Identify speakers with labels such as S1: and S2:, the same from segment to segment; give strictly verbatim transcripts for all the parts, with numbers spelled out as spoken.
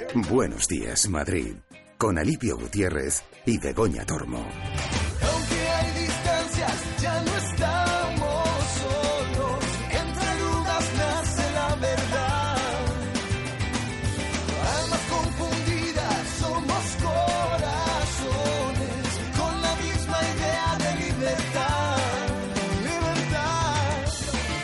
S1: Buenos días, Madrid, con Alipio Gutiérrez y Begoña Tormo.
S2: Aunque hay distancias, ya no estamos solos. Entre arrugas nace la verdad. Almas confundidas, somos corazones con la misma idea de libertad. Libertad.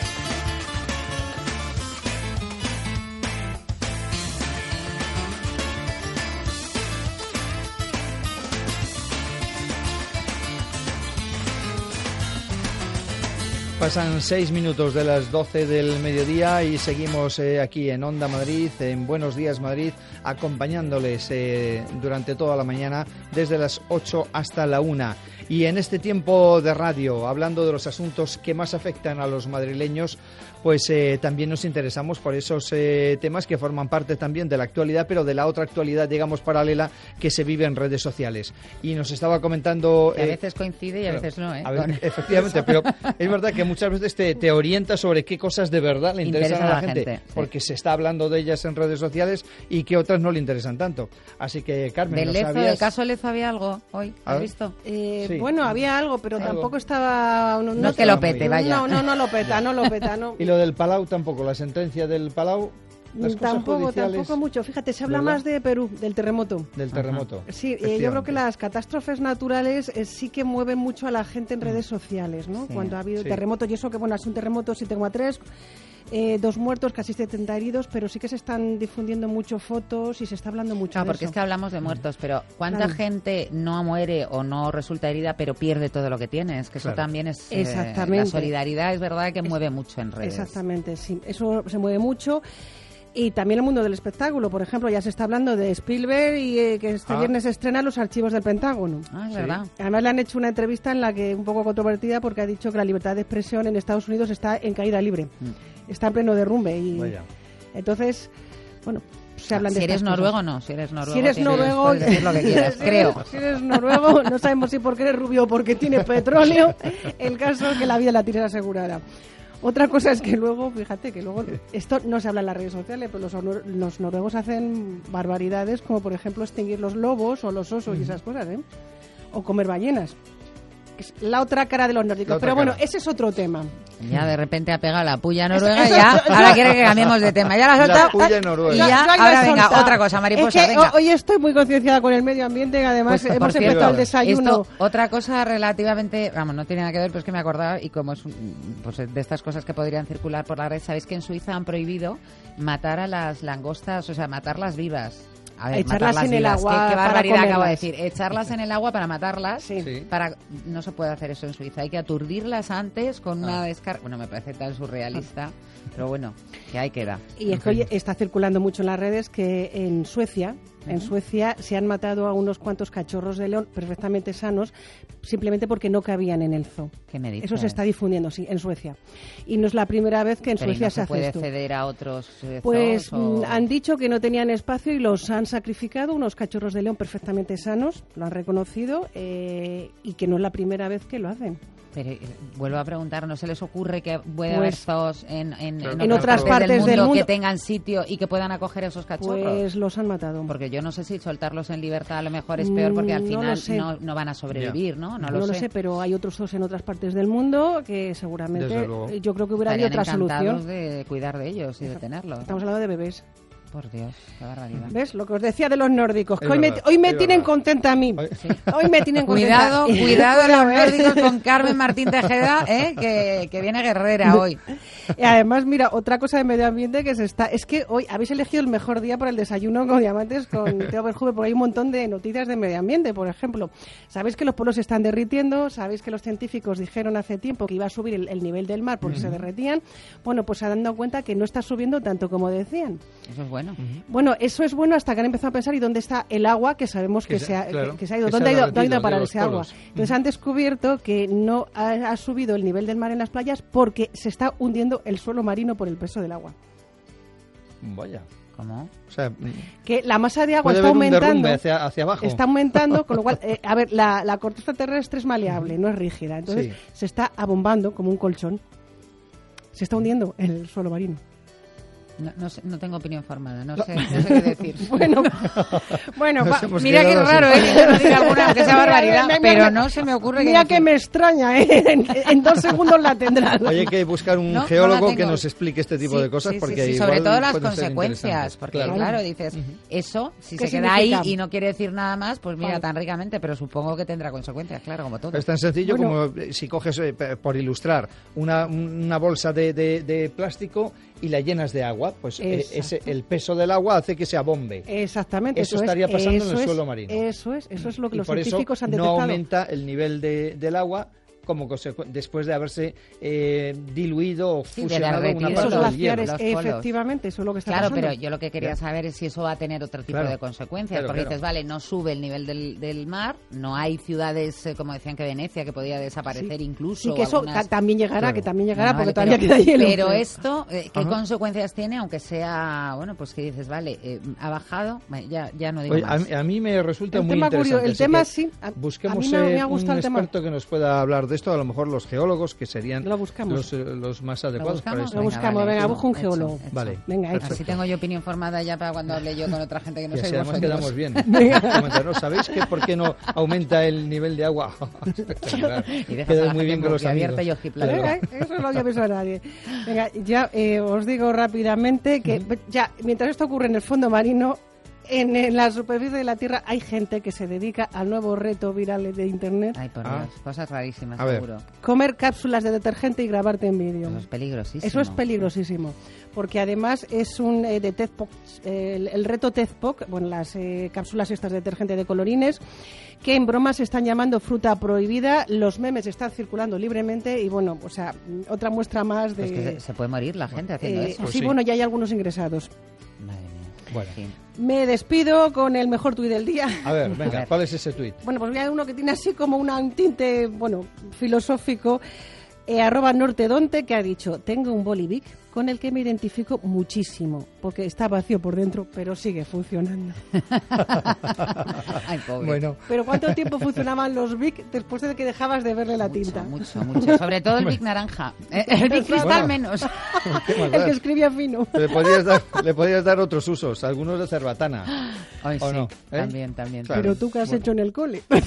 S3: Pasan seis minutos de las doce del mediodía y seguimos eh, aquí en Onda Madrid, en Buenos Días Madrid, acompañándoles eh, durante toda la mañana, desde las ocho hasta la una. Y en este tiempo de radio, hablando de los asuntos que más afectan a los madrileños, pues eh, también nos interesamos por esos eh, temas que forman parte también de la actualidad, pero de la otra actualidad, digamos, paralela, que se vive en redes sociales. Y nos estaba comentando...
S4: Que a
S3: eh,
S4: veces coincide y a veces no, ¿eh?
S3: A ver, efectivamente, pero es verdad que muchas veces te, te orienta sobre qué cosas de verdad le interesan
S4: Interesa
S3: a la gente,
S4: gente, sí.
S3: porque se está hablando de ellas en redes sociales y que otras no le interesan tanto. Así que, Carmen,
S4: Del
S3: ¿no
S4: Lezo,
S3: sabías?
S4: del caso Lezo había algo hoy,
S3: A
S4: ¿has
S3: ver.
S4: visto?
S5: Eh,
S3: Sí.
S5: Bueno, había algo, pero
S3: Algo.
S5: tampoco estaba... No,
S4: No que lo pete,
S3: muy-
S4: vaya.
S5: No, no, no lo peta, no lo peta, no.
S3: Y lo del Palau tampoco, la sentencia del Palau, las cosas
S5: Tampoco,
S3: judiciales
S5: tampoco mucho. Fíjate, se habla
S3: ¿verdad?
S5: más de Perú, del terremoto.
S3: del terremoto.
S5: Sí, eh, yo creo que las catástrofes naturales eh, sí que mueven mucho a la gente en redes sociales, ¿no?
S4: Sí.
S5: Cuando ha habido
S3: Sí.
S5: terremotos, y eso que, bueno, es un terremoto siete coma tres, eh, dos muertos, casi setenta heridos, pero sí que se están difundiendo mucho fotos y se está hablando mucho
S4: Claro,
S5: de
S4: porque
S5: eso.
S4: es que hablamos de muertos, pero ¿cuánta
S5: Claro.
S4: gente no muere o no resulta herida, pero pierde todo lo que tiene? Es que eso
S3: Claro.
S4: también es... eh,
S5: Exactamente.
S4: la solidaridad es verdad que
S5: Es-
S4: mueve mucho en redes.
S5: Exactamente, sí. Eso se mueve mucho. Y también el mundo del espectáculo. Por ejemplo, ya se está hablando de Spielberg y eh, que este
S3: Ah.
S5: viernes se estrenan Los archivos del Pentágono.
S4: Ah, es
S3: Sí.
S4: verdad.
S5: Además le han hecho una entrevista en la que un poco controvertida porque ha dicho que la libertad de expresión en Estados Unidos está en caída libre.
S4: Mm.
S5: Está en pleno derrumbe. Y
S3: Vaya.
S5: entonces, bueno, se hablan de
S4: Si eres
S5: estas cosas.
S4: noruego, no. Si eres noruego,
S5: Si eres
S4: tienes-
S5: noruego,
S4: puedes decir lo que quieras,
S5: si
S4: creo.
S5: eres- Si eres noruego, no sabemos si porque eres rubio o porque tienes petróleo. El caso es que la vida la tienes asegurada. Otra cosa es que luego, fíjate, que luego esto no se habla en las redes sociales, pero los, nor- los noruegos hacen barbaridades como, por ejemplo, extinguir los lobos o los osos y esas cosas, ¿eh? O comer ballenas. Es la otra cara de los nórdicos.
S3: La otra
S5: Pero bueno,
S3: cara.
S5: ese es otro tema.
S4: Ya de repente ha pegado la puya noruega
S5: Eso-
S4: y ya.
S5: eso-
S4: Ahora quiere que cambiemos de tema. Ya la ha
S3: La
S4: soltado.
S3: puya noruega.
S4: Y
S5: Yo-
S4: ya,
S5: yo ahí
S4: ahora
S5: la he
S4: venga,
S5: soltado.
S4: otra cosa, mariposa,
S5: Es que
S4: venga.
S5: ho- hoy estoy muy concienciada con el medio ambiente y además
S4: Pues,
S5: hemos
S4: por
S5: empezado
S4: cierto,
S5: el desayuno.
S4: Esto, otra cosa relativamente, vamos, no tiene nada que ver, pero es que me acordaba, y como es un- pues de estas cosas que podrían circular por la red, sabéis que en Suiza han prohibido matar a las langostas, o sea, matarlas vivas. A ver,
S5: Echarlas
S4: matarlas
S5: en el
S4: vivas.
S5: agua
S4: ¿Qué, qué
S5: para
S4: barbaridad acabo de
S5: comerlas.
S4: decir? Echarlas en el agua para matarlas.
S5: Sí.
S3: Sí.
S4: Para, no se puede hacer eso en Suiza. Hay que aturdirlas antes con una descarga. Bueno, me parece tan surrealista, pero bueno, que ahí queda.
S5: Y es que hoy está circulando mucho en las redes que en Suecia, en Suecia se han matado a unos cuantos cachorros de león perfectamente sanos simplemente porque no cabían en el zoo.
S4: ¿Qué me dices?
S5: Eso se está difundiendo, sí, en Suecia. Y no es la primera vez que en
S4: Pero ¿y
S5: Suecia
S4: no
S5: se
S4: se
S5: hace
S4: puede
S5: esto.
S4: ceder a otros eh,
S5: Pues
S4: zoos o-
S5: mm, han dicho que no tenían espacio y los han sacrificado, unos cachorros de león perfectamente sanos, lo han reconocido, eh, y que no es la primera vez que lo hacen.
S4: Pero eh, vuelvo a preguntar, ¿no se les ocurre que puede haber
S5: Pues,
S4: zoos en, en,
S3: Claro.
S4: en
S3: En
S4: otras,
S5: otras
S4: partes,
S5: partes
S4: del,
S5: del
S4: mundo que
S5: mundo?
S4: tengan sitio y que puedan acoger a esos cachorros?
S5: Pues los han matado.
S4: Porque yo no sé si soltarlos en libertad a lo mejor es peor porque al
S5: Mm, no lo
S4: final
S5: sé.
S4: no, no van a sobrevivir, ¿no? No,
S5: No
S4: lo,
S5: lo sé, pero hay otros zoos en otras partes del mundo que seguramente
S3: Desde luego.
S5: eh, yo creo que hubiera habido
S4: Estarían
S5: otra
S4: encantados
S5: solución.
S4: de cuidar de ellos y de tenerlos.
S5: Estamos hablando de bebés.
S4: Por Dios, qué barbaridad.
S5: ¿Ves? Lo que os decía de los nórdicos, que
S3: Es
S5: hoy me,
S3: verdad,
S5: hoy me
S3: es
S5: tienen
S3: verdad.
S5: contenta a mí.
S3: Hoy-
S4: Sí.
S5: Hoy me tienen contenta.
S4: Cuidado, cuidado los
S5: ¿eh?
S4: nórdicos con Carmen Martín Tejeda, ¿eh? que, que viene guerrera hoy.
S5: Y además, mira, otra cosa de medio ambiente que se está... Es que hoy habéis elegido el mejor día para el desayuno con diamantes con Teo Verjuve, porque hay un montón de noticias de medio ambiente, por ejemplo. Sabéis que los polos se están derritiendo, sabéis que los científicos dijeron hace tiempo que iba a subir el, el nivel del mar porque se derretían. Bueno, pues se han dado cuenta que no está subiendo tanto como decían.
S4: Eso es bueno.
S5: Bueno, eso es bueno hasta que han empezado a pensar y dónde está el agua que sabemos que,
S3: Que
S5: se,
S3: se-
S5: ha,
S3: claro,
S5: que, que se ha ido.
S3: que
S5: ¿Dónde
S3: se
S5: ha
S3: ha
S5: ido, dónde ha ido
S3: derretido
S5: a parar
S3: de
S5: ese
S3: los
S5: agua?
S3: polos.
S5: Entonces han descubierto que no ha, ha subido el nivel del mar en las playas porque se está hundiendo el suelo marino por el peso del agua.
S3: Vaya.
S4: ¿Cómo?
S3: O sea,
S5: Que la masa de agua
S3: puede
S5: está
S3: haber un
S5: aumentando.
S3: derrumbe hacia, hacia abajo.
S5: Está aumentando, con lo cual, eh, a ver, la, la corteza terrestre es maleable, no es rígida. Entonces
S3: Sí.
S5: se está abombando como un colchón. Se está hundiendo el suelo marino.
S4: No, no, sé, no tengo opinión formada, no sé, no sé qué decir.
S5: Bueno, bueno
S3: Nos
S5: va,
S3: hemos
S4: Mira qué
S3: quedado
S4: raro,
S3: sin-
S4: ¿eh? Que yo no diga alguna, aunque sea barbaridad,
S5: Mira, mira,
S4: pero
S5: mira,
S4: no se me ocurre
S5: mira
S4: que
S5: que me extraña, ¿eh? En, en dos segundos la tendrás.
S3: Oye, hay que buscar un
S4: No, no
S3: geólogo
S4: la
S3: que
S4: tengo.
S3: nos explique este tipo
S4: Sí,
S3: de cosas,
S4: sí, sí,
S3: porque
S4: sí,
S3: igual
S4: sobre todo las
S3: pueden ser
S4: consecuencias,
S3: interesantes.
S4: porque
S3: Claro.
S4: claro, dices, eso, si
S5: ¿Qué
S4: se queda ahí
S5: significa?
S4: y no quiere decir nada más, pues mira,
S5: Claro.
S4: tan ricamente, pero supongo que tendrá consecuencias, claro, como todo.
S3: Es tan sencillo
S5: Bueno.
S3: como eh, si coges, eh, p- por ilustrar, una, una bolsa de, de- de plástico y la llenas de agua, pues eh,
S5: Exacto.
S3: ese, el peso del agua hace que se abombe.
S5: Exactamente.
S3: Eso
S5: es,
S3: estaría pasando en el
S5: eso es,
S3: suelo marino.
S5: Eso es, eso es lo que
S3: Y
S5: los
S3: por eso
S5: científicos han
S3: no
S5: detectado.
S3: aumenta el nivel de- del agua como consecu- después de haberse eh, diluido o
S4: Sí, de
S3: fusionado
S4: derretido
S3: una
S5: Esos
S3: parte
S4: los
S3: del hielo.
S5: glaciares,
S4: Los polos.
S5: efectivamente, eso es lo que está
S4: Claro,
S5: pasando.
S4: pero yo lo que quería saber es si eso va a tener otro tipo
S3: Claro.
S4: de consecuencias,
S3: Claro,
S4: porque
S3: claro.
S4: dices, vale, no sube el nivel del, del mar, no hay ciudades, eh, como decían que Venecia, que podía desaparecer
S5: Sí.
S4: incluso.
S5: Sí, que
S4: o
S5: eso
S4: algunas-
S5: ta- también llegará,
S3: Claro.
S5: que también llegará,
S4: Bueno,
S5: porque
S4: vale,
S5: todavía
S4: pero,
S5: queda hielo.
S4: Pero esto, eh, ¿qué
S3: Ajá.
S4: consecuencias tiene? Aunque sea, bueno, pues que dices, vale, eh, ha bajado, bueno, ya, ya no digo
S3: Oye, a,
S4: más.
S3: mí- a mí me resulta
S5: El
S3: muy
S5: tema
S3: interesante.
S5: curioso, el
S3: así
S5: tema
S3: que
S5: sí, a- a
S3: busquemos
S5: mí me- me ha
S3: eh,
S5: gustado
S3: un
S5: el tema.
S3: experto que nos pueda hablar de esto, a lo mejor los geólogos, que serían
S5: Lo buscamos.
S3: los, eh, los más
S4: ¿Lo
S3: adecuados para
S4: buscamos?
S3: esto.
S5: Lo buscamos, venga,
S4: hecho,
S5: busca un
S4: hecho,
S5: geólogo.
S4: hecho.
S3: Vale.
S5: Venga, hecho.
S4: Así tengo yo opinión formada ya para cuando hable yo con otra gente que no
S3: Y
S4: soy
S3: así además
S4: vosotros.
S3: quedamos bien. Comentar, ¿no? ¿Sabéis que por qué no aumenta el nivel de agua? Espectacular.
S4: Y dejas a
S3: Quedas
S4: la
S3: muy
S4: gente
S3: bien con los
S4: boquiabierta
S3: amigos.
S4: y ojiplática.
S3: Claro.
S5: Venga, eso no había pensado a nadie. Venga, ya eh, os digo rápidamente que ya mientras esto ocurre en el fondo marino, en, en la superficie de la Tierra hay gente que se dedica al nuevo reto viral de Internet:
S4: Ay, por
S3: Ah.
S4: Dios, cosas rarísimas,
S3: A ver.
S4: seguro.
S5: comer cápsulas de detergente y grabarte en vídeo.
S4: Eso es peligrosísimo.
S5: Eso es peligrosísimo, porque además es un eh, de TEDPOC, eh, el, el reto TEDPOC, bueno, las eh, cápsulas estas de detergente de colorines, que en broma se están llamando fruta prohibida, los memes están circulando libremente y bueno, o sea, otra muestra más de...
S4: Pues que se, se puede morir la gente haciendo
S5: eh,
S4: eso.
S3: Pues
S5: sí,
S3: sí.
S5: bueno, ya hay algunos ingresados.
S4: Madre mía.
S3: Bueno.
S4: Sí.
S5: Me despido con el mejor tuit del día.
S3: A ver, venga,
S4: A ver.
S3: ¿cuál es ese tuit?
S5: Bueno, pues voy a uno que tiene así como una- un tinte, bueno, filosófico, eh, arroba nortedonte, que ha dicho: tengo un bolivic con el que me identifico muchísimo, porque está vacío por dentro, pero sigue funcionando.
S4: Ay, pobre.
S3: Bueno,
S5: Pero ¿cuánto tiempo funcionaban los Bic después de que dejabas de verle la
S4: mucho,
S5: tinta?
S4: mucho, mucho. Sobre todo el Big Naranja. Eh, El Big Cristal
S3: Bueno.
S4: menos.
S3: ¿qué más
S5: El que
S3: das?
S5: escribía fino.
S3: Le podías, dar, le podías dar otros usos, algunos de cerbatana.
S4: Ay,
S3: ¿O
S4: sí,
S3: no? ¿Eh?
S4: también, también.
S3: Claro.
S5: Pero tú, ¿qué has
S3: Bueno.
S5: hecho en el cole?
S4: Ya,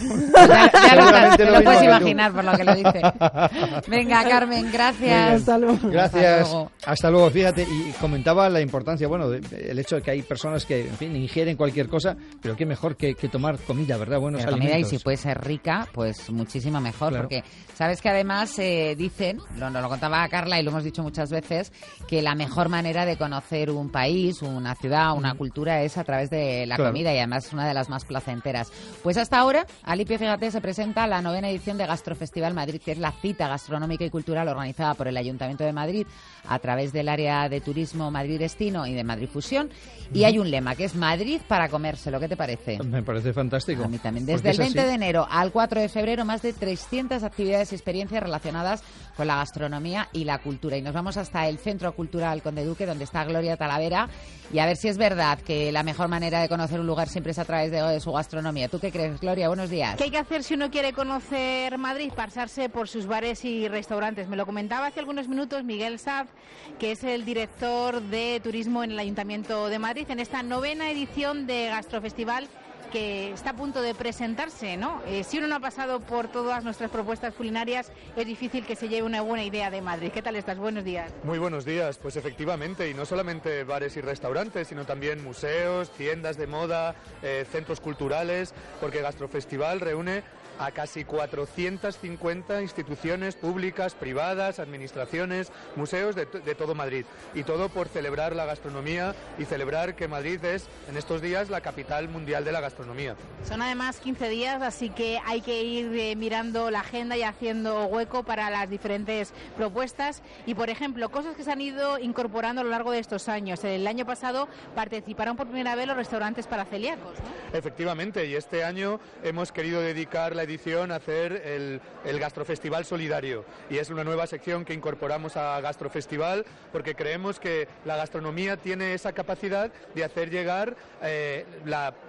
S4: ya lo,
S3: Seguramente
S4: te
S3: lo
S4: lo
S3: mismo
S4: puedes
S3: que tú.
S4: imaginar por lo que lo dice. Venga, Carmen, gracias.
S5: Hasta luego.
S3: Gracias.
S4: Hasta luego.
S3: Hasta luego. Fíjate, y comentaba la importancia, bueno, de- el hecho de que hay personas que, en fin, ingieren cualquier cosa, pero qué mejor que, que tomar comida, ¿verdad? Buenos
S4: Pero comida, y
S3: alimentos.
S4: si puede ser rica, pues muchísimo mejor,
S3: Claro.
S4: porque sabes que además eh, dicen, lo, nos lo contaba Carla y lo hemos dicho muchas veces, que la mejor manera de conocer un país, una ciudad, una cultura es a través de la
S3: Claro.
S4: comida, y además es una de las más placenteras. Pues hasta ahora, Alipio, fíjate, se presenta la novena edición de Gastrofestival Madrid, que es la cita gastronómica y cultural organizada por el Ayuntamiento de Madrid a través del área de turismo Madrid Destino y de Madrid Fusión, y hay un lema que es Madrid para comérselo. ¿Qué te parece?
S3: Me parece fantástico.
S4: A mí también.
S3: Porque
S4: Desde el
S3: es
S4: veinte
S3: así.
S4: de enero al cuatro de febrero, más de trescientas actividades y experiencias relacionadas con la gastronomía y la cultura. Y nos vamos hasta el Centro Cultural Conde Duque, donde está Gloria Talavera, y a ver si es verdad que la mejor manera de conocer un lugar siempre es a través de, de su gastronomía. ¿Tú qué crees, Gloria? Buenos días.
S6: ¿Qué hay que hacer si uno quiere conocer Madrid? Pasarse por sus bares y restaurantes. Me lo comentaba hace algunos minutos Miguel Saz, que es el director de turismo en el Ayuntamiento de Madrid, en esta novena edición de Gastrofestival que está a punto de presentarse, ¿no? Eh, si uno no ha pasado por todas nuestras propuestas culinarias, es difícil que se lleve una buena idea de Madrid. ¿Qué tal estás? Buenos días.
S7: Muy buenos días, pues efectivamente, y no solamente bares y restaurantes, sino también museos, tiendas de moda, eh, centros culturales, porque Gastrofestival reúne a casi cuatrocientas cincuenta instituciones públicas, privadas, administraciones, museos de, de todo Madrid. Y todo por celebrar la gastronomía y celebrar que Madrid es, en estos días, la capital mundial de la gastronomía.
S6: Son además quince días, así que hay que ir eh, mirando la agenda y haciendo hueco para las diferentes propuestas. Y, por ejemplo, cosas que se han ido incorporando a lo largo de estos años. El año pasado participaron por primera vez los restaurantes para celíacos, ¿no?
S7: Efectivamente, y este año hemos querido dedicar la edición a hacer el, el Gastrofestival Solidario, y es una nueva sección que incorporamos a Gastrofestival porque creemos que la gastronomía tiene esa capacidad de hacer llegar eh, la, solamente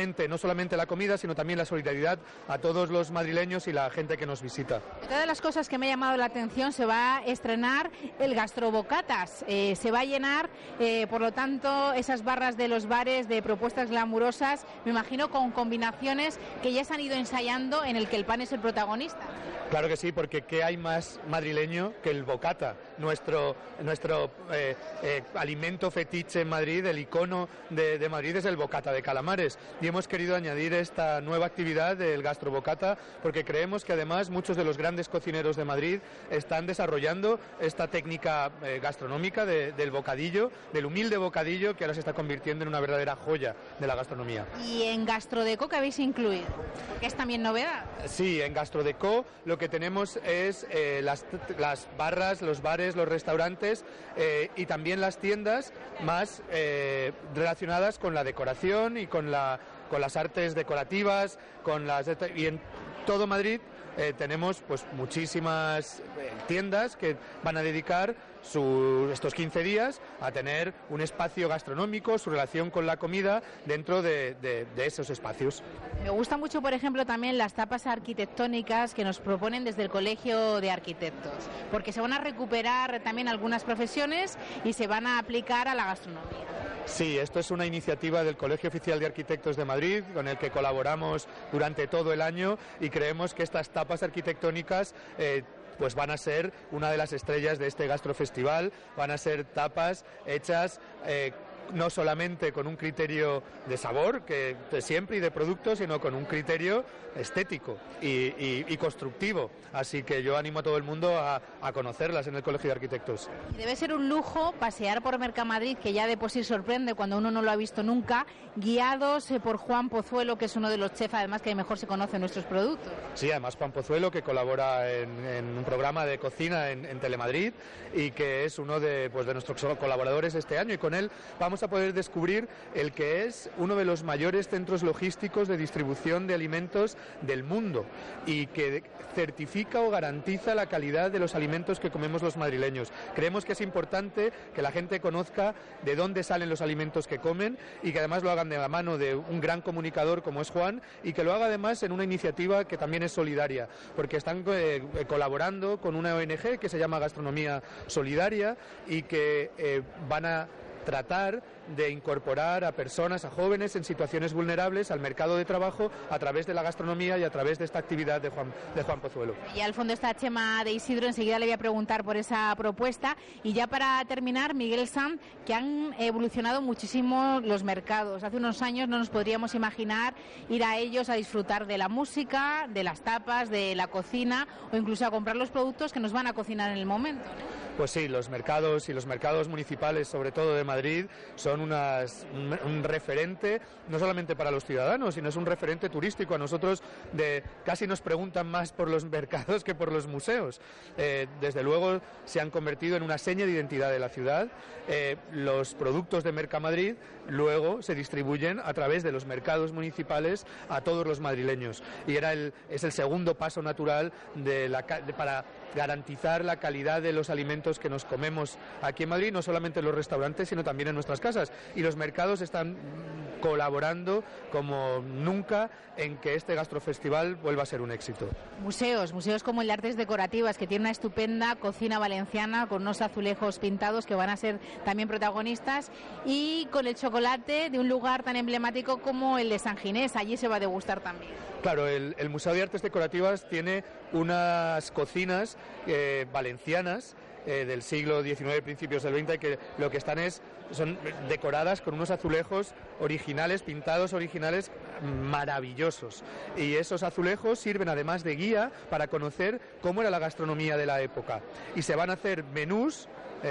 S7: solamente, no solamente la comida, sino también la solidaridad a todos los madrileños y la gente que nos visita.
S6: Otra de las cosas que me ha llamado la atención, se va a estrenar el gastrobocatas. Eh, se va a llenar, eh, por lo tanto, esas barras de los bares de propuestas glamurosas, me imagino con combinaciones que ya se han ido ensayando, en el que el pan es el protagonista.
S7: Claro que sí, porque ¿qué hay más madrileño que el bocata? Nuestro, nuestro eh, eh, alimento fetiche en Madrid, el icono de, de Madrid es el bocata de calamares. Y hemos querido añadir esta nueva actividad del gastrobocata porque creemos que además muchos de los grandes cocineros de Madrid están desarrollando esta técnica eh, gastronómica de, del bocadillo, del humilde bocadillo, que ahora se está convirtiendo en una verdadera joya de la gastronomía.
S6: ¿Y en Gastrodeco qué habéis incluido? Porque es también novedad.
S7: Sí, en Gastrodeco lo que tenemos es eh, las, las barras, los bares, los restaurantes eh, y también las tiendas más eh, relacionadas con la decoración y con la con las artes decorativas, con las y en todo Madrid eh, tenemos pues muchísimas eh, tiendas que van a dedicar su, estos quince días a tener un espacio gastronómico, su relación con la comida dentro de, de, de esos espacios.
S6: Me gusta mucho, por ejemplo, también las tapas arquitectónicas que nos proponen desde el Colegio de Arquitectos, porque se van a recuperar también algunas profesiones y se van a aplicar a la gastronomía.
S7: Sí, esto es una iniciativa del Colegio Oficial de Arquitectos de Madrid, con el que colaboramos durante todo el año y creemos que estas tapas arquitectónicas eh, pues van a ser una de las estrellas de este gastrofestival, van a ser tapas hechas eh, no solamente con un criterio de sabor, que de siempre, y de producto, sino con un criterio estético y, y, y constructivo. Así que yo animo a todo el mundo a, a conocerlas en el Colegio de Arquitectos.
S6: Y debe ser un lujo pasear por Mercamadrid, que ya de por sí sorprende cuando uno no lo ha visto nunca, guiados por Juan Pozuelo, que es uno de los chefs además que mejor se conoce nuestros productos.
S7: Sí, además Juan Pozuelo, que colabora en, en un programa de cocina en, en Telemadrid y que es uno de, pues, de nuestros colaboradores este año, y con él vamos a poder descubrir el que es uno de los mayores centros logísticos de distribución de alimentos del mundo y que certifica o garantiza la calidad de los alimentos que comemos los madrileños. Creemos que es importante que la gente conozca de dónde salen los alimentos que comen y que además lo hagan de la mano de un gran comunicador como es Juan, y que lo haga además en una iniciativa que también es solidaria, porque están eh, colaborando con una O N G que se llama Gastronomía Solidaria y que eh, van a tratar de incorporar a personas, a jóvenes en situaciones vulnerables al mercado de trabajo a través de la gastronomía y a través de esta actividad de Juan, de Juan Pozuelo.
S6: Y al fondo está Chema de Isidro, enseguida le voy a preguntar por esa propuesta. Y ya para terminar, Miguel Sanz, que han evolucionado muchísimo los mercados. Hace unos años no nos podríamos imaginar ir a ellos a disfrutar de la música, de las tapas, de la cocina o incluso a comprar los productos que nos van a cocinar en el momento, ¿no?
S7: Pues sí, los mercados y los mercados municipales, sobre todo de Madrid, son unas, un, un referente no solamente para los ciudadanos, sino es un referente turístico. A nosotros de, casi nos preguntan más por los mercados que por los museos. Eh, desde luego se han convertido en una seña de identidad de la ciudad. Eh, los productos de Mercamadrid luego se distribuyen a través de los mercados municipales a todos los madrileños. Y era el, es el segundo paso natural de la, de, para garantizar la calidad de los alimentos que nos comemos aquí en Madrid, no solamente en los restaurantes, sino también en nuestras casas. Y los mercados están colaborando como nunca en que este gastrofestival vuelva a ser un éxito.
S6: Museos, museos como el de Artes Decorativas, que tiene una estupenda cocina valenciana con unos azulejos pintados que van a ser también protagonistas, y con el chocolate de un lugar tan emblemático como el de San Ginés. Allí se va a degustar también.
S7: Claro, el, el Museo de Artes Decorativas tiene unas cocinas eh, valencianas eh, del siglo diecinueve, principios del veinte, que lo que están es son decoradas con unos azulejos originales, pintados originales maravillosos. Y esos azulejos sirven además de guía para conocer cómo era la gastronomía de la época. Y se van a hacer menús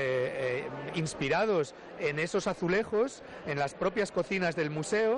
S7: eh, eh, inspirados en esos azulejos, en las propias cocinas del museo.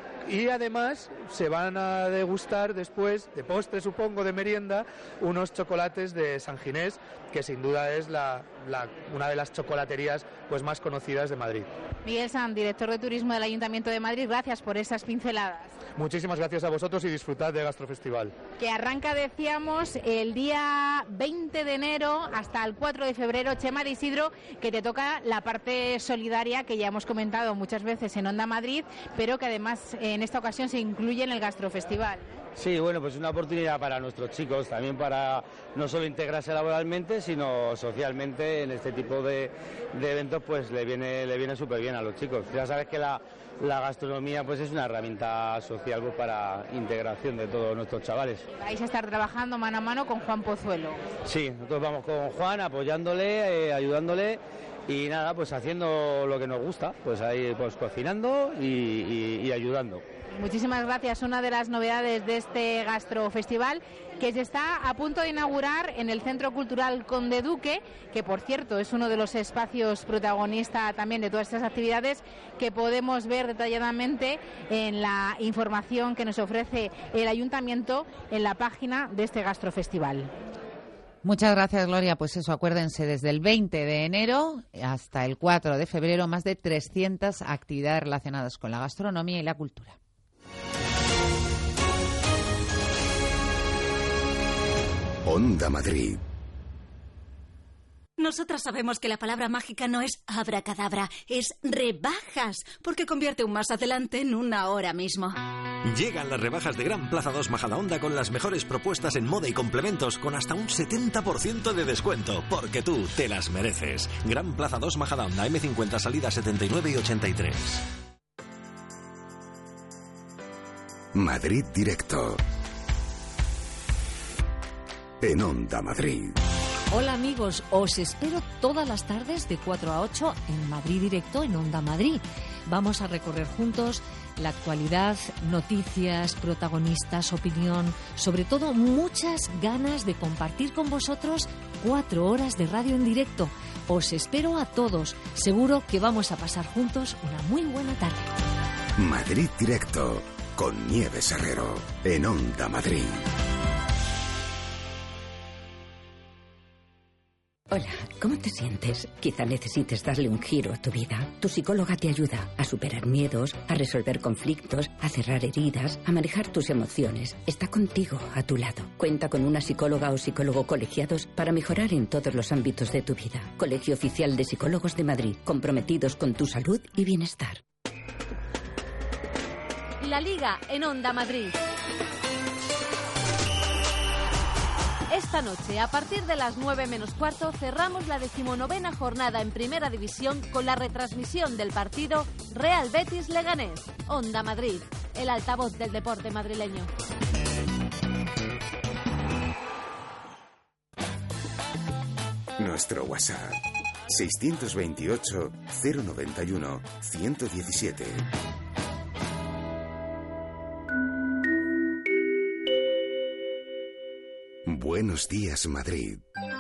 S7: Y además se van a degustar después, de postre supongo, de merienda, unos chocolates de San Ginés, que sin duda es la la, una de las chocolaterías pues más conocidas de Madrid.
S6: Miguel Sanz, director de Turismo del Ayuntamiento de Madrid, gracias por esas pinceladas.
S7: Muchísimas gracias a vosotros y disfrutad de Gastrofestival.
S6: Que arranca, decíamos, el día veinte de enero hasta el cuatro de febrero. Chema de Isidro, que te toca la parte solidaria que ya hemos comentado muchas veces en Onda Madrid, pero que además en esta ocasión se incluye en el Gastrofestival.
S8: Sí, bueno, pues una oportunidad para nuestros chicos, también para no solo integrarse laboralmente, sino socialmente en este tipo de, de eventos, pues le viene le viene súper bien a los chicos. Ya sabes que la, la gastronomía pues es una herramienta social pues, para integración de todos nuestros chavales.
S6: Vais a estar trabajando mano a mano con Juan Pozuelo.
S8: Sí, nosotros vamos con Juan apoyándole, eh, ayudándole y nada, pues haciendo lo que nos gusta, pues ahí pues cocinando y, y, y ayudando.
S6: Muchísimas gracias. Una de las novedades de este Gastrofestival que se está a punto de inaugurar en el Centro Cultural Conde Duque, que por cierto es uno de los espacios protagonista también de todas estas actividades que podemos ver detalladamente en la información que nos ofrece el Ayuntamiento en la página de este Gastrofestival.
S4: Muchas gracias, Gloria. Pues eso, acuérdense, desde el veinte de enero hasta el cuatro de febrero, más de trescientas actividades relacionadas con la gastronomía y la cultura.
S1: Onda Madrid.
S9: Nosotras sabemos que la palabra mágica no es abracadabra, es rebajas, porque convierte un más adelante en una ahora mismo.
S10: Llegan las rebajas de Gran Plaza dos Majadahonda con las mejores propuestas en moda y complementos con hasta un setenta por ciento de descuento, porque tú te las mereces. Gran Plaza dos Majadahonda, eme cincuenta, salida setenta y nueve y ochenta y tres.
S1: Madrid Directo. En Onda Madrid.
S11: Hola amigos, os espero todas las tardes de cuatro a ocho en Madrid Directo en Onda Madrid. Vamos a recorrer juntos la actualidad, noticias, protagonistas, opinión, sobre todo muchas ganas de compartir con vosotros cuatro horas de radio en directo. Os espero a todos, seguro que vamos a pasar juntos una muy buena tarde.
S1: Madrid Directo con Nieves Herrero en Onda Madrid.
S12: Hola, ¿cómo te sientes? Quizá necesites darle un giro a tu vida. Tu psicóloga te ayuda a superar miedos, a resolver conflictos, a cerrar heridas, a manejar tus emociones. Está contigo, a tu lado. Cuenta con una psicóloga o psicólogo colegiados para mejorar en todos los ámbitos de tu vida. Colegio Oficial de Psicólogos de Madrid, comprometidos con tu salud y bienestar.
S11: La Liga en Onda Madrid. Esta noche, a partir de las nueve menos cuarto, cerramos la decimonovena jornada en Primera División con la retransmisión del partido Real Betis-Leganés. Onda Madrid, el altavoz del deporte madrileño.
S1: Nuestro WhatsApp seiscientos veintiocho, cero noventa y uno, ciento diecisiete. Buenos días, Madrid.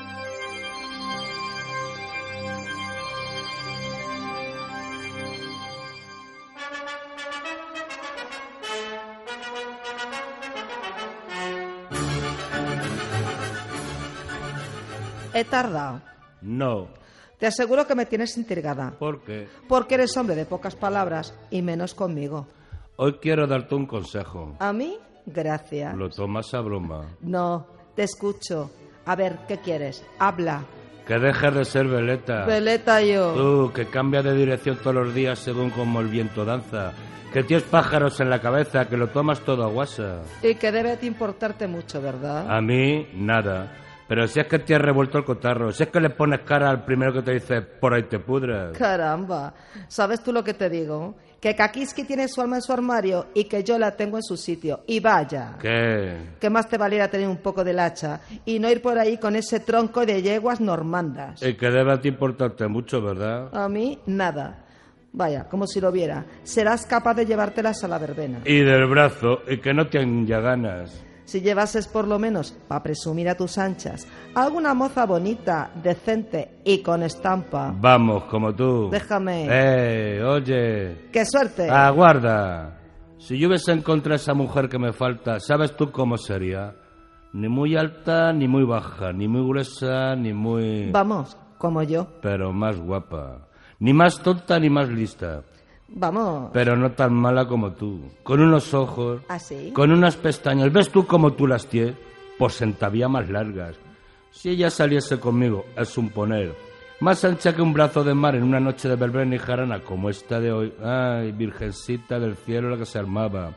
S13: He tardado.
S14: No.
S13: Te aseguro que me tienes intrigada.
S14: ¿Por qué?
S13: Porque eres hombre de pocas palabras y menos conmigo.
S14: Hoy quiero darte un consejo.
S13: ¿A mí? Gracias.
S14: ¿Lo tomas a broma?
S13: No, te escucho. A ver, ¿qué quieres? Habla.
S14: Que dejes de ser veleta.
S13: Veleta yo.
S14: Tú, que cambias de dirección todos los días según como el viento danza. Que tienes pájaros en la cabeza, que lo tomas todo a guasa.
S13: Y que debe de importarte mucho, ¿verdad?
S14: A mí, nada. Pero si es que te has revuelto el cotarro, si es que le pones cara al primero que te dice por ahí te pudras.
S13: Caramba, ¿sabes tú lo que te digo? Que Kakiski tiene su alma en su armario y que yo la tengo en su sitio. Y vaya.
S14: ¿Qué?
S13: ¿Qué más te valiera tener un poco del hacha y no ir por ahí con ese tronco de yeguas normandas?
S14: Y que debe a ti importarte mucho, ¿verdad?
S13: A mí, nada. Vaya, como si lo viera. Serás capaz de llevártelas a la verbena.
S14: Y del brazo, y que no tengan ya ganas.
S13: Si llevases por lo menos, para presumir a tus anchas, alguna moza bonita, decente y con estampa.
S14: Vamos, como tú.
S13: Déjame.
S14: Eh, oye.
S13: ¡Qué suerte!
S14: Aguarda. Si yo hubiese encontrado esa mujer que me falta, ¿sabes tú cómo sería? Ni muy alta, ni muy baja, ni muy gruesa, ni muy...
S13: Vamos, Como yo.
S14: Pero más guapa. Ni más tonta ni más lista.
S13: Vamos.
S14: Pero no tan mala como tú. Con unos ojos.
S13: ¿Ah, sí?
S14: Con unas pestañas. ¿Ves tú como tú las tienes? Pues en todavía más largas. Si ella saliese conmigo, es un poner. Más ancha que un brazo de mar en una noche de verbena y jarana como esta de hoy. Ay, virgencita del cielo la que se armaba.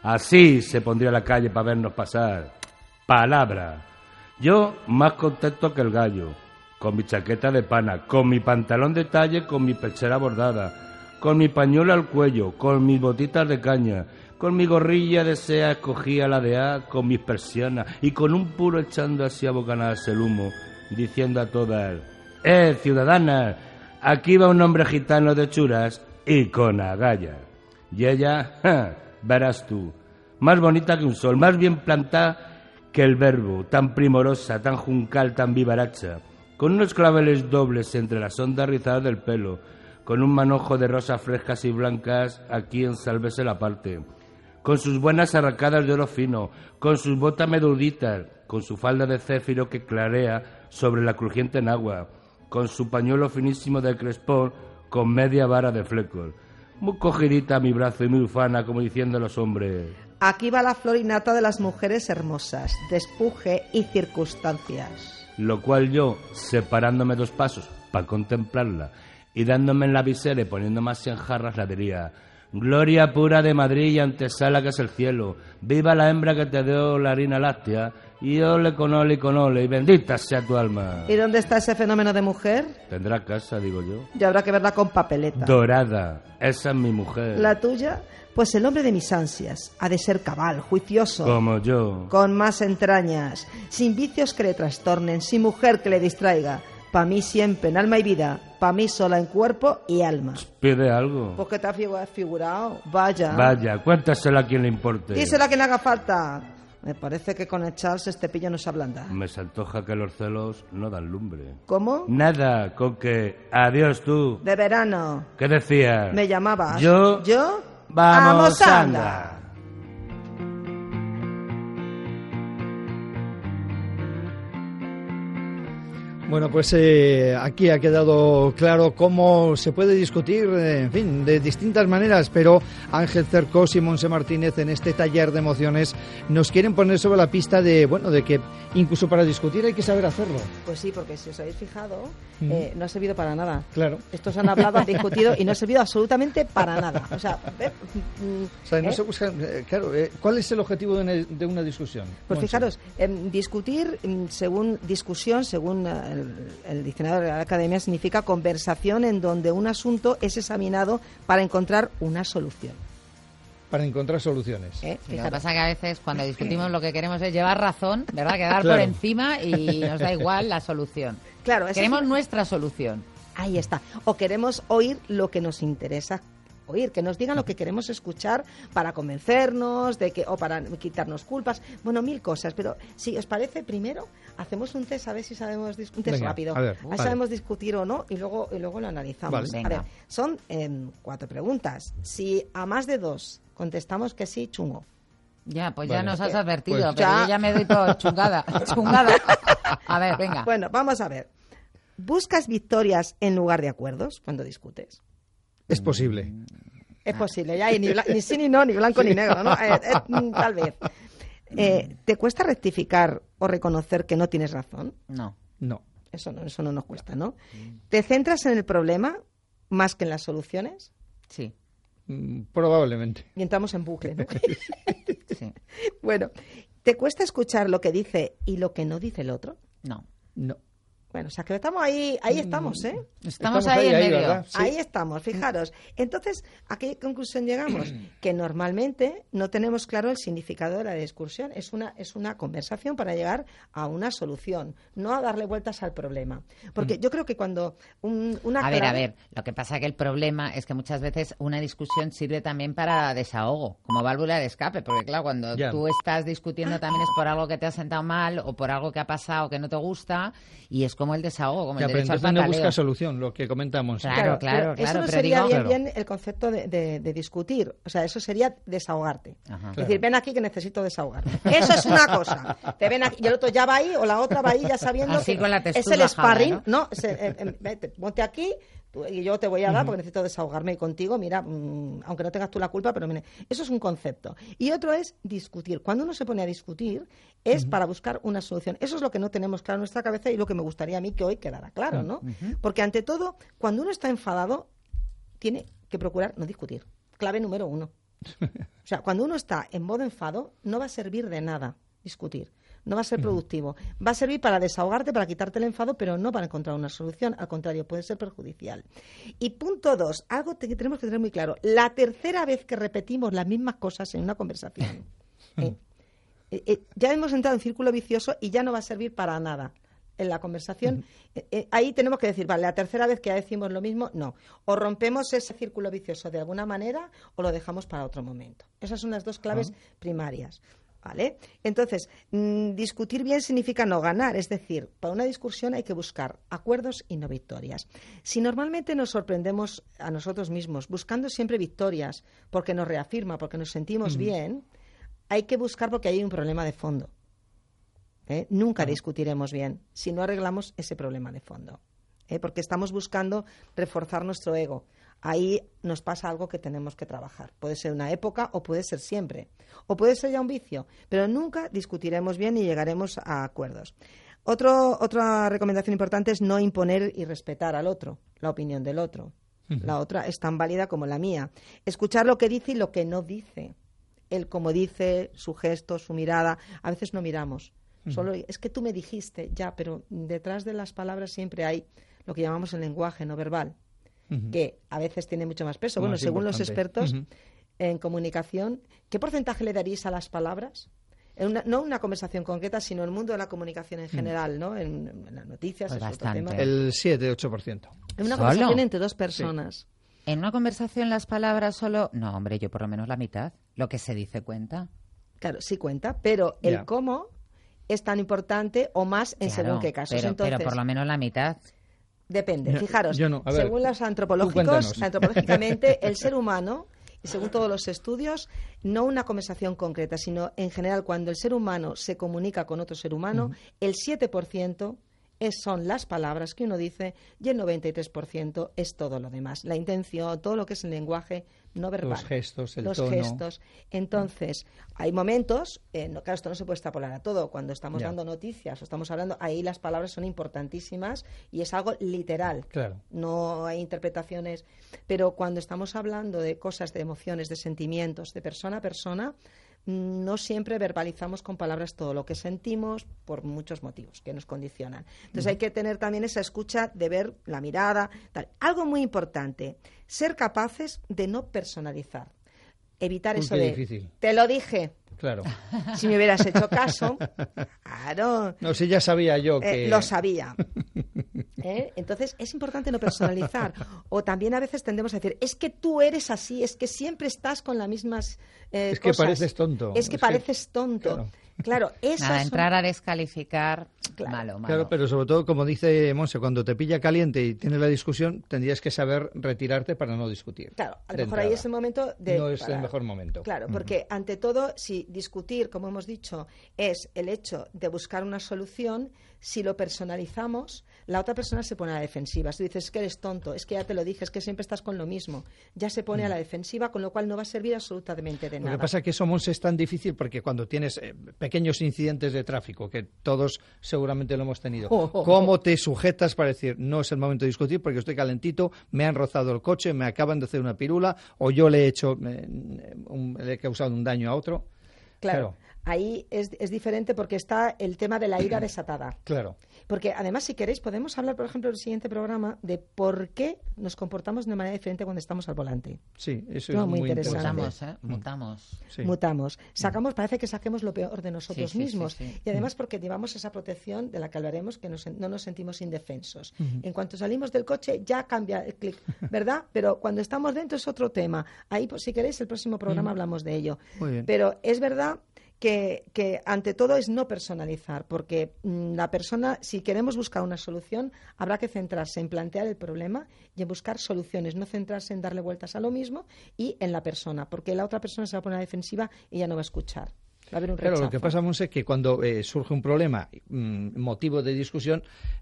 S14: Así se pondría a la calle para vernos pasar. Palabra. Yo más contento que el gallo. Con mi chaqueta de pana, con mi pantalón de talle, con mi pechera bordada, con mi pañuelo al cuello, con mis botitas de caña, con mi gorrilla de sea escogía la de A, con mis persianas y con un puro echando así a bocanadas el humo, diciendo a todas: ¡Eh, ciudadanas! Aquí va un hombre gitano de churas y con agallas. Y ella, ja, verás tú, más bonita que un sol, más bien plantada que el verbo, tan primorosa, tan juncal, tan vivaracha, con unos claveles dobles entre las ondas rizadas del pelo, con un manojo de rosas frescas y blancas aquí en sálvese la parte, con sus buenas arracadas de oro fino, con sus botas meduditas, con su falda de céfiro que clarea sobre la crujiente enagua, con su pañuelo finísimo de crespón, con media vara de flecos, muy cogidita a mi brazo y muy ufana, como diciendo a los hombres:
S13: aquí va la flor innata de las mujeres hermosas, despuje y circunstancias.
S14: Lo cual yo, separándome dos pasos para contemplarla y dándome en la visera y poniendo más en jarras, la diría: gloria pura de Madrid y antesala que es el cielo, viva la hembra que te dio la harina láctea, y ole con ole y con ole, y bendita sea tu alma.
S13: ¿Y dónde está ese fenómeno de mujer?
S14: Tendrá casa, digo yo.
S13: Ya habrá que verla con papeleta.
S14: Dorada, esa es mi mujer.
S13: ¿La tuya? Pues el hombre de mis ansias ha de ser cabal, juicioso.
S14: Como yo.
S13: Con más entrañas, sin vicios que le trastornen, sin mujer que le distraiga. Pa' mí siempre en alma y vida, pa' mí sola en cuerpo y alma.
S14: Pide algo.
S13: ¿Por qué te has figurado? Vaya.
S14: Vaya, cuéntaselo a quien le importe.
S13: Díselo a quien le haga falta. Me parece que con el Charles este pillo no se ablanda.
S14: Me se antoja que los celos no dan lumbre.
S13: ¿Cómo?
S14: Nada, con que adiós tú.
S13: De verano.
S14: ¿Qué decías?
S13: Me llamabas.
S14: Yo.
S13: ¿Yo?
S14: Vamos, anda.
S3: Bueno, pues eh, aquí ha quedado claro cómo se puede discutir, eh, en fin, de distintas maneras, pero Ángel Cercós y Monse Martínez en este taller de emociones nos quieren poner sobre la pista de, bueno, de que incluso para discutir hay que saber hacerlo.
S13: Pues sí, porque si os habéis fijado,
S3: Mm.
S13: eh, no ha servido para nada.
S3: Claro.
S13: Estos han hablado, han discutido y no ha servido absolutamente para nada. O sea, eh, mm,
S3: O sea, no
S13: ¿eh?
S3: se busca, eh, claro, eh, ¿cuál es el objetivo de una, de una discusión?
S13: Pues
S3: Monse?
S13: fijaros, eh, discutir, mm, según discusión, según eh, el, el diccionario de la Academia, significa conversación en donde un asunto es examinado para encontrar una solución.
S3: Para encontrar soluciones.
S13: ¿Eh?
S4: Lo que pasa que a veces cuando discutimos lo que queremos es llevar razón, ¿verdad? Quedar
S3: Claro.
S4: por encima y nos da igual la solución.
S13: Claro, esa
S4: Queremos
S13: es-
S4: nuestra solución.
S13: Ahí está. O queremos oír lo que nos interesa oír, que nos digan lo que queremos escuchar para convencernos de que o para quitarnos culpas, bueno, mil cosas, pero si os parece, primero hacemos un test a ver si sabemos dis- un test
S3: Venga,
S13: rápido,
S3: a ver,
S13: si
S3: vale.
S13: sabemos discutir o no y luego y luego lo analizamos.
S3: Vale.
S13: A
S4: Venga.
S13: ver, son em, cuatro preguntas. Si a más de dos contestamos que sí, chungo.
S4: Ya, pues
S3: Vale.
S4: ya nos has advertido,
S3: Pues-
S4: pero
S13: Ya.
S4: yo ya me doy por chungada. chungada. A ver, venga.
S13: Bueno, vamos a ver. ¿Buscas victorias en lugar de acuerdos cuando discutes?
S3: Es posible.
S13: Es posible, ya, y ni, bla- ni sí ni no, ni blanco ni negro, ¿no? Eh, eh, mm, tal vez. Eh, ¿Te cuesta rectificar o reconocer que no tienes razón?
S4: No.
S3: No.
S13: Eso no, eso no nos cuesta, ¿no? ¿Te centras en el problema más que en las soluciones?
S4: Sí.
S3: Mm, Probablemente.
S13: Y entramos en bucle, ¿no?
S4: Sí.
S13: Bueno, ¿te cuesta escuchar lo que dice y lo que no dice el otro?
S4: No.
S3: No.
S13: Bueno, o sea que estamos ahí, ahí estamos, ¿eh?
S4: Estamos,
S3: Estamos
S4: ahí,
S3: ahí,
S4: en
S3: ahí,
S4: medio.
S3: ¿verdad? Sí.
S13: Ahí estamos, fijaros. Entonces, ¿a qué conclusión llegamos? Que normalmente no tenemos claro el significado de la discusión. Es una, es una conversación para llegar a una solución, no a darle vueltas al problema. Porque yo creo que cuando un, una
S4: A ver,
S13: clave-
S4: a ver, lo que pasa que el problema es que muchas veces una discusión sirve también para desahogo, como válvula de escape, porque claro, cuando
S3: Ya.
S4: tú estás discutiendo también es por algo que te ha sentado mal o por algo que ha pasado que no te gusta y es como el desahogo, como
S3: ya,
S4: el
S3: pero
S4: derecho al
S3: entonces no
S4: pataleo.
S3: busca solución, lo que comentamos.
S4: Claro, claro, claro.
S13: Eso no
S4: pero
S13: sería
S4: digo...
S13: bien,
S3: Claro.
S13: bien el concepto de, de- de discutir. O sea, eso sería desahogarte.
S4: Ajá.
S13: Es
S3: Claro.
S13: decir, ven aquí que necesito desahogarme. Eso es una cosa. Te ven aquí, y el otro ya va ahí, o la otra va ahí ya sabiendo
S4: Así
S13: que
S4: con la
S13: es
S4: testuz
S13: el
S4: bajada,
S13: sparring,
S4: ¿no?
S13: ¿no? Es el- eh, eh, vete, ponte aquí tú- y yo te voy a dar porque necesito desahogarme contigo. Mira, mm, aunque no tengas tú la culpa, pero mira, eso es un concepto. Y otro es discutir. Cuando uno se pone a discutir es para buscar una solución. Eso es lo que no tenemos claro en nuestra cabeza y lo que me gustaría a mí que hoy quedara claro, ¿no? Porque ante todo, cuando uno está enfadado, tiene que procurar no discutir. Clave número uno. O sea, cuando uno está en modo enfado, no va a servir de nada discutir. No va a ser productivo. Va a servir para desahogarte, para quitarte el enfado, pero no para encontrar una solución. Al contrario, puede ser perjudicial. Y punto dos, algo te- que tenemos que tener muy claro. La tercera vez que repetimos las mismas cosas en una conversación, ¿eh? Eh, eh, ya hemos entrado en círculo vicioso y ya no va a servir para nada en la conversación. Eh, eh, ahí tenemos que decir, vale, la tercera vez que ya decimos lo mismo, no. O rompemos ese círculo vicioso de alguna manera o lo dejamos para otro momento. Esas son las dos claves primarias. ¿Vale? Entonces, mmm, discutir bien significa no ganar, es decir, para una discusión hay que buscar acuerdos y no victorias. Si normalmente nos sorprendemos a nosotros mismos buscando siempre victorias porque nos reafirma, porque nos sentimos
S3: Ujú.
S13: bien, hay que buscar porque hay un problema de fondo. ¿Eh? Nunca discutiremos bien si no arreglamos ese problema de fondo, ¿eh? Porque estamos buscando reforzar nuestro ego. Ahí nos pasa algo que tenemos que trabajar. Puede ser una época o puede ser siempre. O puede ser ya un vicio. Pero nunca discutiremos bien y llegaremos a acuerdos. Otro, otra recomendación importante es no imponer y respetar al otro, la opinión del otro.
S3: Ujú.
S13: La otra es tan válida como la mía. Escuchar lo que dice y lo que no dice. Él como dice, su gesto, su mirada. A veces no miramos.
S3: Ujú.
S13: Solo es que tú me dijiste, ya, pero detrás de las palabras siempre hay lo que llamamos el lenguaje no verbal,
S3: Ujú.
S13: que a veces tiene mucho más peso. Bueno,
S3: Más
S13: según los
S3: importante.
S13: expertos
S3: Ujú.
S13: en comunicación, ¿qué porcentaje le daríais a las palabras? En una, no una conversación concreta, sino en el mundo de la comunicación en general, ¿no? En, en las noticias,
S4: Pues
S13: es otro
S4: bastante.
S13: tema.
S3: El siete ocho por ciento.
S13: En una
S4: ¿Solo?
S13: conversación entre dos personas.
S4: En una conversación las palabras solo... No, hombre, yo por lo menos la mitad. Lo que se dice cuenta.
S13: Claro, sí cuenta, pero el
S4: Ya.
S13: cómo es tan importante o más en
S4: Claro,
S13: según qué casos.
S4: Pero,
S13: Entonces,
S4: pero por lo menos la mitad.
S13: depende.
S3: Yo-
S13: Fijaros,
S3: yo no. A ver,
S13: según los
S3: tú
S13: antropológicos,
S3: cuéntanos.
S13: antropológicamente, el ser humano, y según todos los estudios, no una conversación concreta, sino en general cuando el ser humano se comunica con otro ser humano,
S3: Ujú.
S13: el siete por ciento es, son las palabras que uno dice y el noventa y tres por ciento es todo lo demás. La intención, todo lo que es el lenguaje no verbal.
S3: Los gestos, el
S13: los
S3: tono.
S13: gestos. Entonces, hay momentos, eh, no, claro, esto no se puede extrapolar a todo. Cuando estamos
S3: Ya.
S13: dando noticias o estamos hablando, ahí las palabras son importantísimas y es algo literal.
S3: Claro.
S13: No hay interpretaciones. Pero cuando estamos hablando de cosas, de emociones, de sentimientos, de persona a persona, mm, no siempre verbalizamos con palabras todo lo que sentimos por muchos motivos que nos condicionan. Entonces
S3: Ujú.
S13: hay que tener también esa escucha de ver la mirada. Tal. Algo muy importante, ser capaces de no personalizar. Evitar
S3: Uy,
S13: eso
S3: qué
S13: de,
S3: difícil.
S13: te lo dije,
S3: Claro.
S13: si me hubieras hecho caso, claro,
S3: No, si ya sabía yo
S13: eh,
S3: que...
S13: lo sabía. ¿Eh? Entonces es importante no personalizar. O también a veces tendemos a decir, es que tú eres así, es que siempre estás con las mismas eh,
S3: Es que
S13: cosas.
S3: pareces tonto.
S13: Es que
S3: Es que-
S13: pareces tonto.
S3: Claro.
S13: Claro, eso
S4: Nada,
S13: son-
S4: entrar a descalificar, malo, malo.
S3: Claro, pero sobre todo, como dice Monse, cuando te pilla caliente y tienes la discusión, tendrías que saber retirarte para no discutir.
S13: Claro, a lo
S3: de
S13: mejor ahí
S3: entrada.
S13: es el momento de...
S3: No es
S13: para-
S3: el mejor momento.
S13: Claro,
S3: Ujú.
S13: porque ante todo, si discutir, como hemos dicho, es el hecho de buscar una solución, si lo personalizamos, la otra persona se pone a la defensiva. Si dices, es que eres tonto, es que ya te lo dije, es que siempre estás con lo mismo, ya se pone a la defensiva, con lo cual no va a servir absolutamente de
S3: Lo
S13: nada.
S3: que pasa es que eso, Monse, es tan difícil porque cuando tienes eh, pequeños incidentes de tráfico, que todos seguramente lo hemos tenido,
S13: Oh, oh,
S3: ¿cómo
S13: oh.
S3: te sujetas para decir, no es el momento de discutir porque estoy calentito, me han rozado el coche, me acaban de hacer una pirula, o yo le he hecho, eh, un- le he causado un daño a otro?
S13: Claro, ahí es, es diferente porque está el tema de la ira desatada.
S3: Claro.
S13: Porque además, si queréis, podemos hablar, por ejemplo, en el siguiente programa de por qué nos comportamos de manera diferente cuando estamos al volante.
S3: Sí, eso
S13: No,
S3: es
S13: muy
S3: muy
S13: interesante.
S3: interesante.
S4: Mutamos, ¿eh? Mutamos.
S3: Sí.
S13: Mutamos. Sacamos, parece que saquemos lo peor de nosotros
S4: Sí, sí,
S13: mismos.
S4: sí, sí.
S13: Y además porque llevamos esa protección de la que hablaremos, que nos- no nos sentimos indefensos.
S3: Ujú.
S13: En cuanto salimos del coche, ya cambia el clic, ¿verdad? Pero cuando estamos dentro es otro tema. Ahí, pues, si queréis, el próximo programa
S3: Ujú.
S13: hablamos de ello.
S3: Muy bien.
S13: Pero es verdad que, que ante todo es no personalizar, porque mmm, la persona, si queremos buscar una solución, habrá que centrarse en plantear el problema y en buscar soluciones, no centrarse en darle vueltas a lo mismo y en la persona, porque la otra persona se va a poner a la defensiva y ya no va a escuchar. Va a haber un rechazo.
S3: Claro, lo que pasa, Monse, es que cuando eh, surge un problema, mmm, motivo de discusión,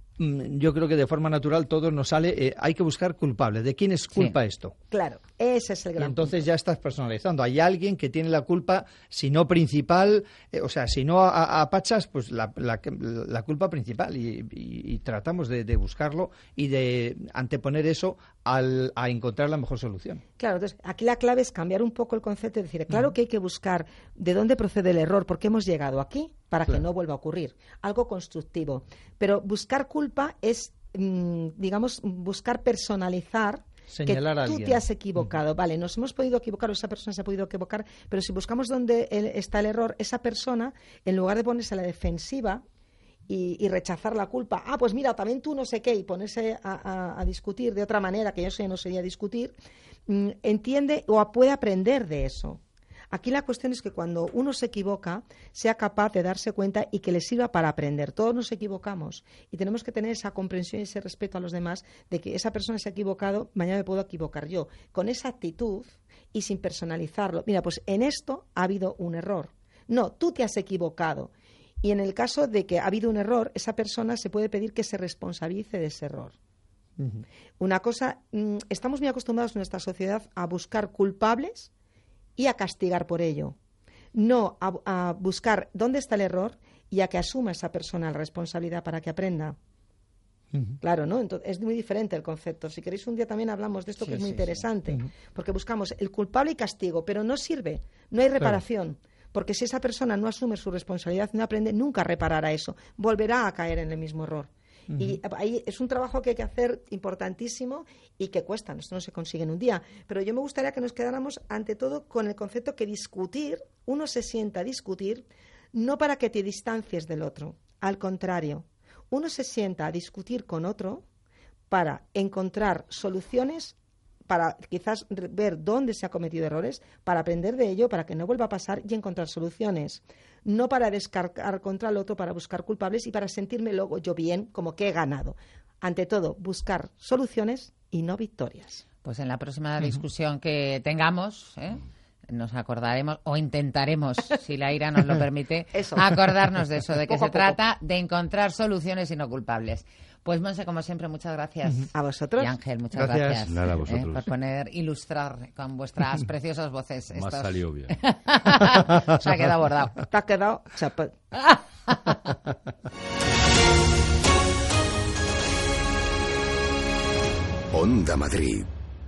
S3: yo creo que de forma natural todo nos sale, eh, hay que buscar culpables. ¿De quién es culpa
S13: sí.
S3: esto?
S13: Claro, ese es el gran
S3: y entonces
S13: punto.
S3: Ya estás personalizando. Hay alguien que tiene la culpa, si no principal, eh, o sea, si no a, a, a pachas, pues la, la, la culpa principal. Y, y, y tratamos de, de buscarlo y de anteponer eso al, a encontrar la mejor solución.
S13: Claro, entonces aquí la clave es cambiar un poco el concepto y decir, claro que hay que buscar de dónde procede el error, por qué hemos llegado aquí, para claro. que no vuelva a ocurrir. Algo constructivo. Pero buscar culpa es, mmm, digamos, buscar personalizar
S3: Señalar
S13: que
S3: a
S13: tú
S3: alguien.
S13: te has equivocado. Uh-huh. Vale, nos hemos podido equivocar o esa persona se ha podido equivocar, pero si buscamos dónde el, está el error, esa persona, en lugar de ponerse a la defensiva y, y rechazar la culpa, ah, pues mira, también tú no sé qué, y ponerse a, a, a discutir de otra manera, que yo sé no sería discutir, mmm, entiende o puede aprender de eso. Aquí la cuestión es que cuando uno se equivoca, sea capaz de darse cuenta y que le sirva para aprender. Todos nos equivocamos y tenemos que tener esa comprensión y ese respeto a los demás de que esa persona se ha equivocado, mañana me puedo equivocar yo. Con esa actitud y sin personalizarlo. Mira, pues en esto ha habido un error. No, tú te has equivocado. Y en el caso de que ha habido un error, esa persona se puede pedir que se responsabilice de ese error. Uh-huh. Una cosa, mmm, estamos muy acostumbrados en nuestra sociedad a buscar culpables y a castigar por ello. No a, a buscar dónde está el error y a que asuma esa persona la responsabilidad para que aprenda. Uh-huh. Claro, ¿no? Entonces, es muy diferente el concepto. Si queréis un día también hablamos de esto, sí, que es muy sí, interesante, sí. uh-huh. porque buscamos el culpable y castigo, pero no sirve, no hay reparación. Claro. Porque si esa persona no asume su responsabilidad y no aprende, nunca reparará eso. Volverá a caer en el mismo error. Uh-huh. Y ahí es un trabajo que hay que hacer importantísimo y que cuesta, esto no se consigue en un día. Pero yo me gustaría que nos quedáramos ante todo con el concepto que discutir, uno se sienta a discutir, no para que te distancies del otro, al contrario, uno se sienta a discutir con otro para encontrar soluciones, para quizás ver dónde se ha cometido errores, para aprender de ello, para que no vuelva a pasar y encontrar soluciones. No para descargar contra el otro, para buscar culpables y para sentirme luego yo bien, como que he ganado. Ante todo, buscar soluciones y no victorias.
S4: Pues en la próxima discusión que tengamos, ¿eh? nos acordaremos o intentaremos, si la ira nos lo permite, acordarnos de eso, de que poco se trata de encontrar soluciones y no culpables. Pues Monse, como siempre, muchas gracias.
S13: Uh-huh. A vosotros.
S4: Y Ángel, muchas gracias. gracias
S14: Nada, a vosotros.
S4: Eh, por poner, ilustrar con vuestras preciosas voces.
S14: Más
S4: estos...
S14: salió bien.
S4: Se ha quedado bordado.
S13: Te ha quedado chapa.
S1: Onda Madrid.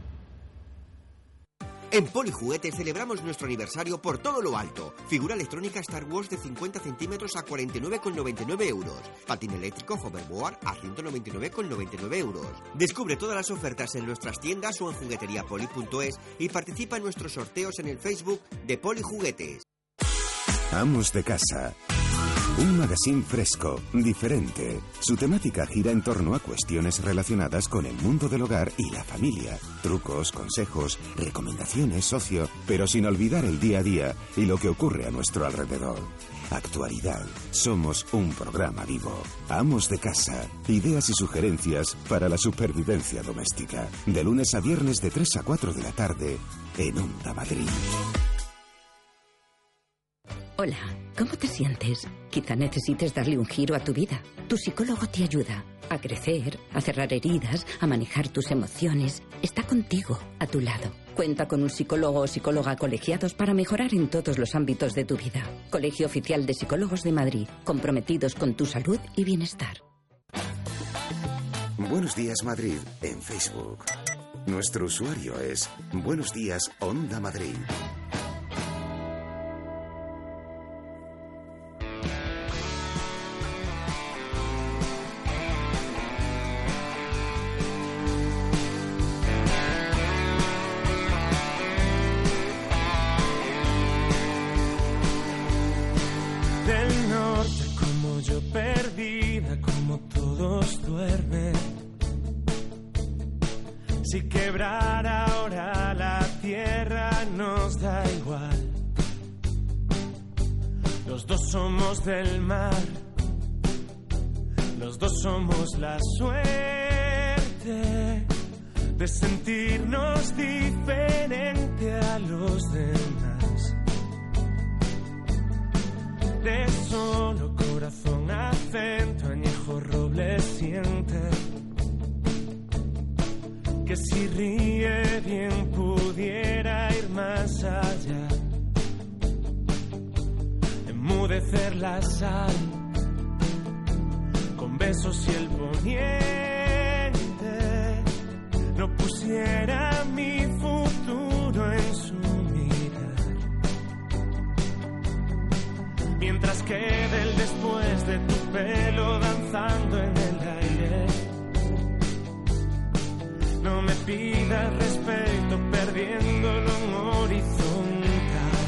S15: En Polijuguetes celebramos nuestro aniversario por todo lo alto. Figura electrónica Star Wars de cincuenta centímetros a cuarenta y nueve con noventa y nueve euros. Patín eléctrico Hoverboard a ciento noventa y nueve con noventa y nueve euros. Descubre todas las ofertas en nuestras tiendas o en jugueteriapoli punto es y participa en nuestros sorteos en el Facebook de Polijuguetes.
S1: Amos de casa. Un magazine fresco, diferente. Su temática gira en torno a cuestiones relacionadas con el mundo del hogar y la familia. Trucos, consejos, recomendaciones, ocio, pero sin olvidar el día a día y lo que ocurre a nuestro alrededor. Actualidad. Somos un programa vivo. Amos de casa. Ideas y sugerencias para la supervivencia doméstica. De lunes a viernes de tres a cuatro de la tarde en Onda Madrid.
S12: Hola, ¿cómo te sientes? Quizá necesites darle un giro a tu vida. Tu psicólogo te ayuda a crecer, a cerrar heridas, a manejar tus emociones. Está contigo, a tu lado. Cuenta con un psicólogo o psicóloga colegiados para mejorar en todos los ámbitos de tu vida. Colegio Oficial de Psicólogos de Madrid, comprometidos con tu salud y bienestar.
S1: Buenos Días Madrid en Facebook. Nuestro usuario es Buenos Días Onda Madrid.
S2: Si quebrar ahora la tierra nos da igual.
S16: Los dos somos del mar, los dos somos la suerte de sentirnos diferente a los demás. De solo corazón, acento, añejo, roble, siente que si ríe bien pudiera ir más allá. Enmudecer la sal con besos y el poniente no pusiera mi futuro en su mirar. Mientras quede el después de tu pelo danzando en el aire, no me pidas respeto perdiéndolo en horizontal,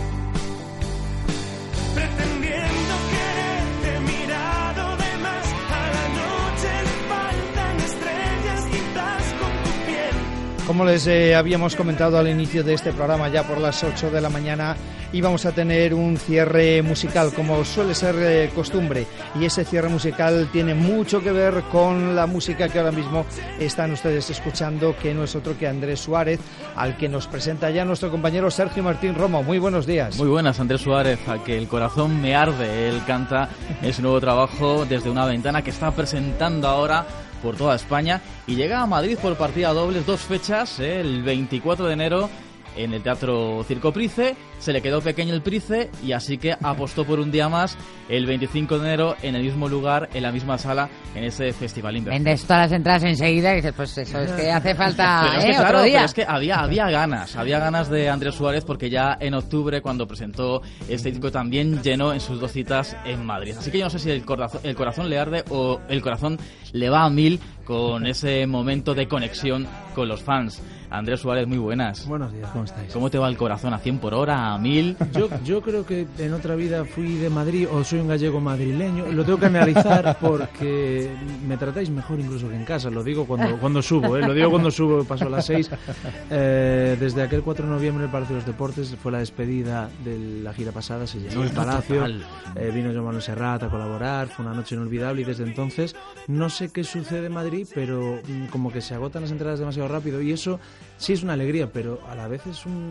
S16: pretendiendo quererte mirado de más. A la noche le faltan estrellas, quizás con tu piel.
S3: Como les eh, habíamos comentado al inicio de este programa, ya por las ocho de la mañana íbamos a tener un cierre musical, como suele ser eh, costumbre, y ese cierre musical tiene mucho que ver con la música que ahora mismo están ustedes escuchando, que no es otro que Andrés Suárez, al que nos presenta ya nuestro compañero Sergio Martín Romo. Muy buenos días.
S17: Muy buenas, Andrés Suárez, al que el corazón me arde. Él canta ese nuevo trabajo Desde una ventana, que está presentando ahora por toda España, y llega a Madrid por partida dobles, dos fechas, eh, el veinticuatro de enero en el Teatro Circo Price. Se le quedó pequeño el Price y así que apostó por un día más el veinticinco de enero en el mismo lugar, en la misma sala, en ese festival invertido.
S4: Vendes todas las entradas enseguida y dices, pues eso es que hace falta
S17: pero es que,
S4: ¿eh?
S17: claro,
S4: otro día.
S17: Pero es que había, había ganas, había ganas de Andrés Suárez, porque ya en octubre, cuando presentó este disco, también llenó en sus dos citas en Madrid. Así que yo no sé si el corazón, el corazón le arde o el corazón le va a mil con ese momento de conexión con los fans. Andrés Suárez, muy buenas.
S18: Buenos días, ¿cómo estáis?
S17: ¿Cómo te va el corazón? ¿A cien por hora? ¿A mil?
S18: Yo, yo creo que en otra vida fui de Madrid o soy un gallego madrileño. Lo tengo que analizar porque me tratáis mejor incluso que en casa. Lo digo cuando, cuando subo, ¿eh? Lo digo cuando subo, paso a las seis. Eh, desde aquel cuatro de noviembre el Palacio de los Deportes fue la despedida de la gira pasada. Se llenó el Palacio. Eh, vino Joan Manuel Serrat a colaborar. Fue una noche inolvidable y desde entonces no sé qué sucede en Madrid, pero mm, como que se agotan las entradas demasiado rápido y eso sí es una alegría, pero a la vez es un...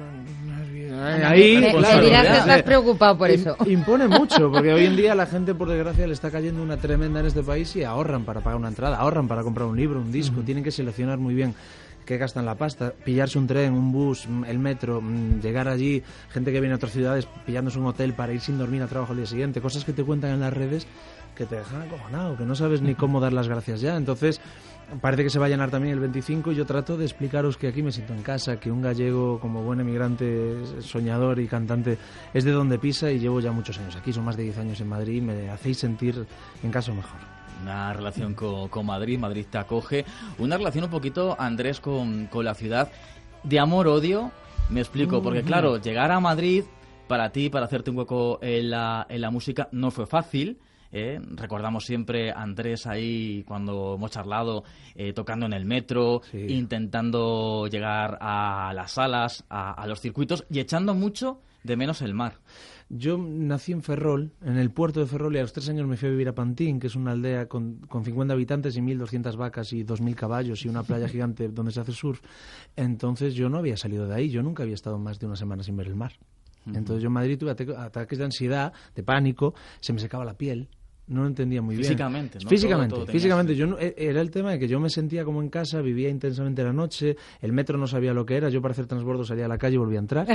S18: Una...
S4: Ahí, me, claro, me dirás que estás preocupado por eso.
S18: Impone mucho, porque hoy en día la gente, por desgracia, le está cayendo una tremenda en este país y ahorran para pagar una entrada, ahorran para comprar un libro, un disco, uh-huh. Tienen que seleccionar muy bien qué gastan la pasta, pillarse un tren, un bus, el metro, llegar allí, gente que viene a otras ciudades pillándose un hotel para ir sin dormir a trabajo al día siguiente, cosas que te cuentan en las redes que te dejan acojonado, que no sabes ni cómo dar las gracias ya. Entonces parece que se va a llenar también el veinticinco y yo trato de explicaros que aquí me siento en casa, que un gallego como buen emigrante, soñador y cantante es de donde pisa y llevo ya muchos años aquí, son más de diez años en Madrid y me hacéis sentir en casa mejor.
S17: Una relación con, con Madrid, Madrid te acoge, una relación un poquito, Andrés, con, con la ciudad de amor-odio, me explico, porque claro, llegar a Madrid para ti, para hacerte un hueco en la, en la música, no fue fácil. Eh, recordamos siempre a Andrés ahí cuando hemos charlado, eh, tocando en el metro, sí. Intentando llegar a las salas, a, a los circuitos y echando mucho de menos el mar.
S18: Yo nací en Ferrol, en el puerto de Ferrol, y a los tres años me fui a vivir a Pantín, que es una aldea con, con cincuenta habitantes y mil doscientas vacas y dos mil caballos y una playa gigante donde se hace surf. Entonces yo no había salido de ahí, yo nunca había estado más de una semana sin ver el mar. Uh-huh. Entonces yo en Madrid tuve ataques de ansiedad, de pánico, se me secaba la piel. No lo entendía muy bien.
S17: Físicamente, ¿no?
S18: Físicamente,
S17: todo, todo
S18: físicamente. Yo no, era el tema de que yo me sentía como en casa, vivía intensamente la noche, el metro no sabía lo que era, yo para hacer transbordo salía a la calle y volvía a entrar.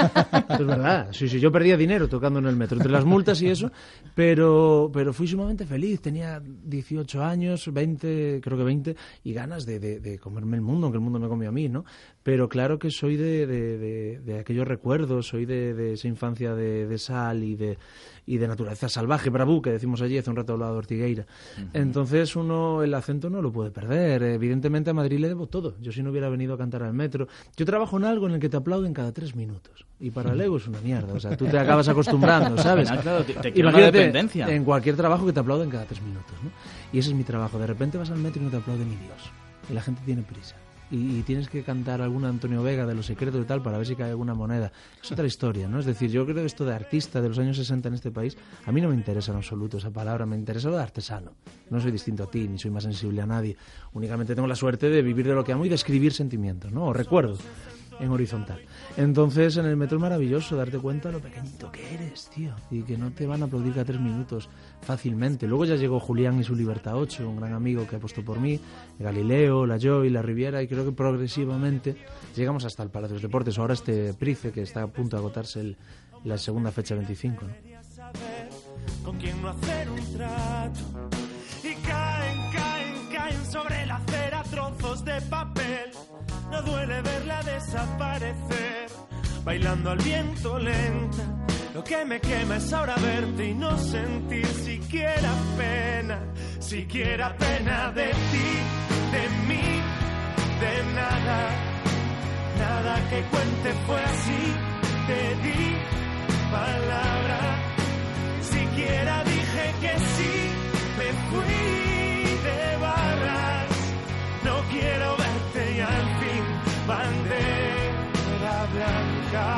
S18: Es verdad, sí, sí, yo perdía dinero tocando en el metro, entre las multas y eso, pero pero fui sumamente feliz, tenía dieciocho años, veinte, creo que veinte, y ganas de, de, de comerme el mundo, aunque el mundo me comió a mí, ¿no? Pero claro que soy de, de, de, de aquellos recuerdos, soy de, de esa infancia de, de sal y de... y de naturaleza salvaje, bravú, que decimos allí, hace un rato hablaba de Ortigueira. Uh-huh. Entonces uno el acento no lo puede perder. Evidentemente a Madrid le debo todo. Yo si no hubiera venido a cantar al metro... Yo trabajo en algo en el que te aplauden cada tres minutos. Y para el ego es una mierda. O sea, tú te acabas acostumbrando, ¿sabes?
S17: Ah, claro, te, te queda una dependencia.
S18: En cualquier trabajo que te aplauden cada tres minutos, ¿no? Y ese es mi trabajo. De repente vas al metro y no te aplaude ni Dios. Y la gente tiene prisa. y, y tienes que cantar alguna Antonio Vega de Los Secretos y tal para ver si cae alguna moneda. Es otra historia, ¿no? Es decir, yo creo que esto de artista de los años sesenta en este país, a mí no me interesa en absoluto esa palabra, me interesa lo de artesano. No soy distinto a ti, ni soy más sensible a nadie. Únicamente tengo la suerte de vivir de lo que amo y de escribir sentimientos, ¿no? O recuerdos en horizontal. Entonces, en el metro es maravilloso darte cuenta de lo pequeñito que eres, tío, y que no te van a aplaudir cada tres minutos fácilmente. Luego ya llegó Julián y su Libertad ocho, un gran amigo que apostó por mí, Galileo, la Joy, la Riviera, y creo que progresivamente llegamos hasta el Palacio de los Deportes. Ahora este Price, que está a punto de agotarse el, la segunda fecha veinticinco, ¿no?
S16: Con quien no hacer un trato y caen, caen, caen sobre la acera trozos de papel. No duele verla desaparecer, bailando al viento lenta. Lo que me quema es ahora verte y no sentir siquiera pena, siquiera pena de ti, de mí, de nada. Nada que cuente fue así, te di palabra. Siquiera dije que sí, me fui de barras. No quiero verte y al fin bandera blanca.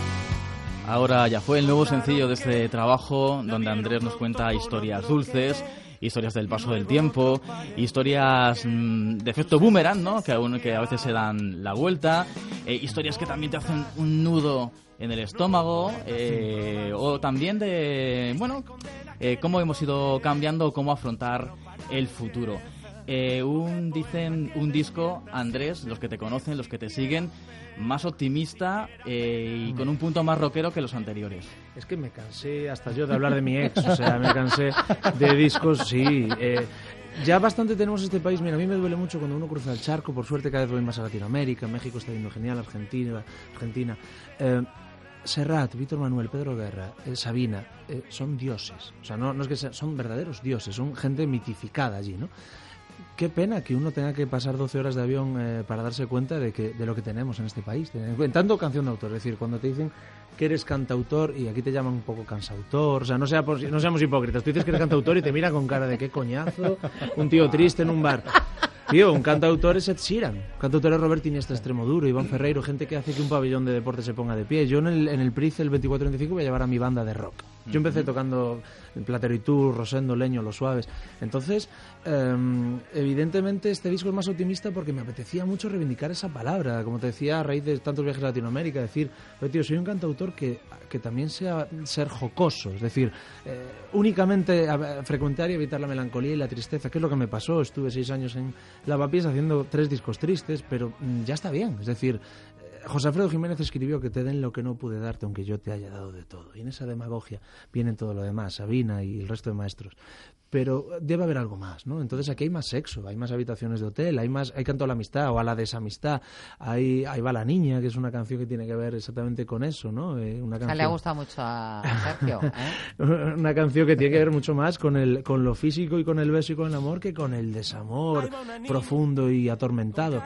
S17: Ahora ya fue el nuevo sencillo de este trabajo, donde Andrés nos cuenta historias dulces, historias del paso del tiempo, historias mmm, de efecto boomerang, ¿no? Que, aún, que a veces se dan la vuelta, eh, historias que también te hacen un nudo en el estómago, eh, o también de, bueno, eh, cómo hemos ido cambiando, cómo afrontar el futuro. Eh, un, dicen, un disco, Andrés, los que te conocen, los que te siguen, más optimista eh, y con un punto más rockero que los anteriores.
S18: Es que me cansé hasta yo de hablar de mi ex, o sea, me cansé de discos, sí. Eh, ya bastante tenemos este país. Mira, a mí me duele mucho cuando uno cruza el charco, por suerte cada vez voy más a Latinoamérica, México está yendo genial, Argentina, Argentina. Eh, Serrat, Víctor Manuel, Pedro Guerra, eh, Sabina, eh, son dioses. O sea, no, no es que sean, son verdaderos dioses, son gente mitificada allí, ¿no? Qué pena que uno tenga que pasar doce horas de avión eh, para darse cuenta de que de lo que tenemos en este país. En tanto canción de autor, es decir, cuando te dicen que eres cantautor y aquí te llaman un poco cansautor, o sea, no, sea por, no seamos hipócritas, tú dices que eres cantautor y te mira con cara de qué coñazo, un tío triste en un bar. Tío, un cantautor es Ed Sheeran, un cantautor es Robert Iniesta Extremoduro, Iván Ferreiro, gente que hace que un pabellón de deporte se ponga de pie. Yo en el, en el Price el veinticuatro veinticinco voy a llevar a mi banda de rock. Yo empecé tocando Platero y Tour, Rosendo, Leño, Los Suaves. Entonces, eh, evidentemente este disco es más optimista porque me apetecía mucho reivindicar esa palabra. Como te decía, a raíz de tantos viajes a Latinoamérica, decir, oye, tío, soy un cantautor que, que también sea ser jocoso. Es decir, eh, únicamente a, frecuentar y evitar la melancolía y la tristeza, que es lo que me pasó. Estuve seis años en Lavapiés haciendo tres discos tristes, pero mm, ya está bien. Es decir, José Alfredo Jiménez escribió que te den lo que no pude darte aunque yo te haya dado de todo. Y en esa demagogia viene todo lo demás, Sabina y el resto de maestros. Pero debe haber algo más, ¿no? Entonces aquí hay más sexo, hay más habitaciones de hotel, hay más, hay canto a la amistad o a la desamistad, hay, ahí va la niña, que es una canción que tiene que ver exactamente con eso, ¿no? Eh, una canción...
S4: O sea, le ha gustado mucho a Sergio, ¿eh?
S18: Una canción que tiene que ver mucho más con el, con lo físico y con el beso y con el amor que con el desamor profundo y atormentado.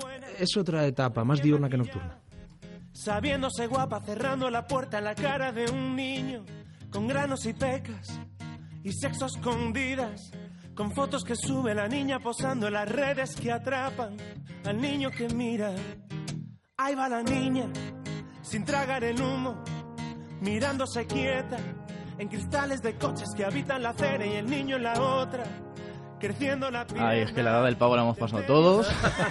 S18: Es otra etapa, más diurna que nocturna.
S16: Sabiéndose guapa, cerrando la puerta en la cara de un niño, con granos y pecas y sexo escondidas, con fotos que sube la niña posando en las redes que atrapan al niño que mira. Ahí va la niña, sin tragar el humo, mirándose quieta, en cristales de coches que habitan la acera y el niño en la otra. Creciendo la pierna.
S17: Ay, es que la edad del pavo la hemos pasado todos.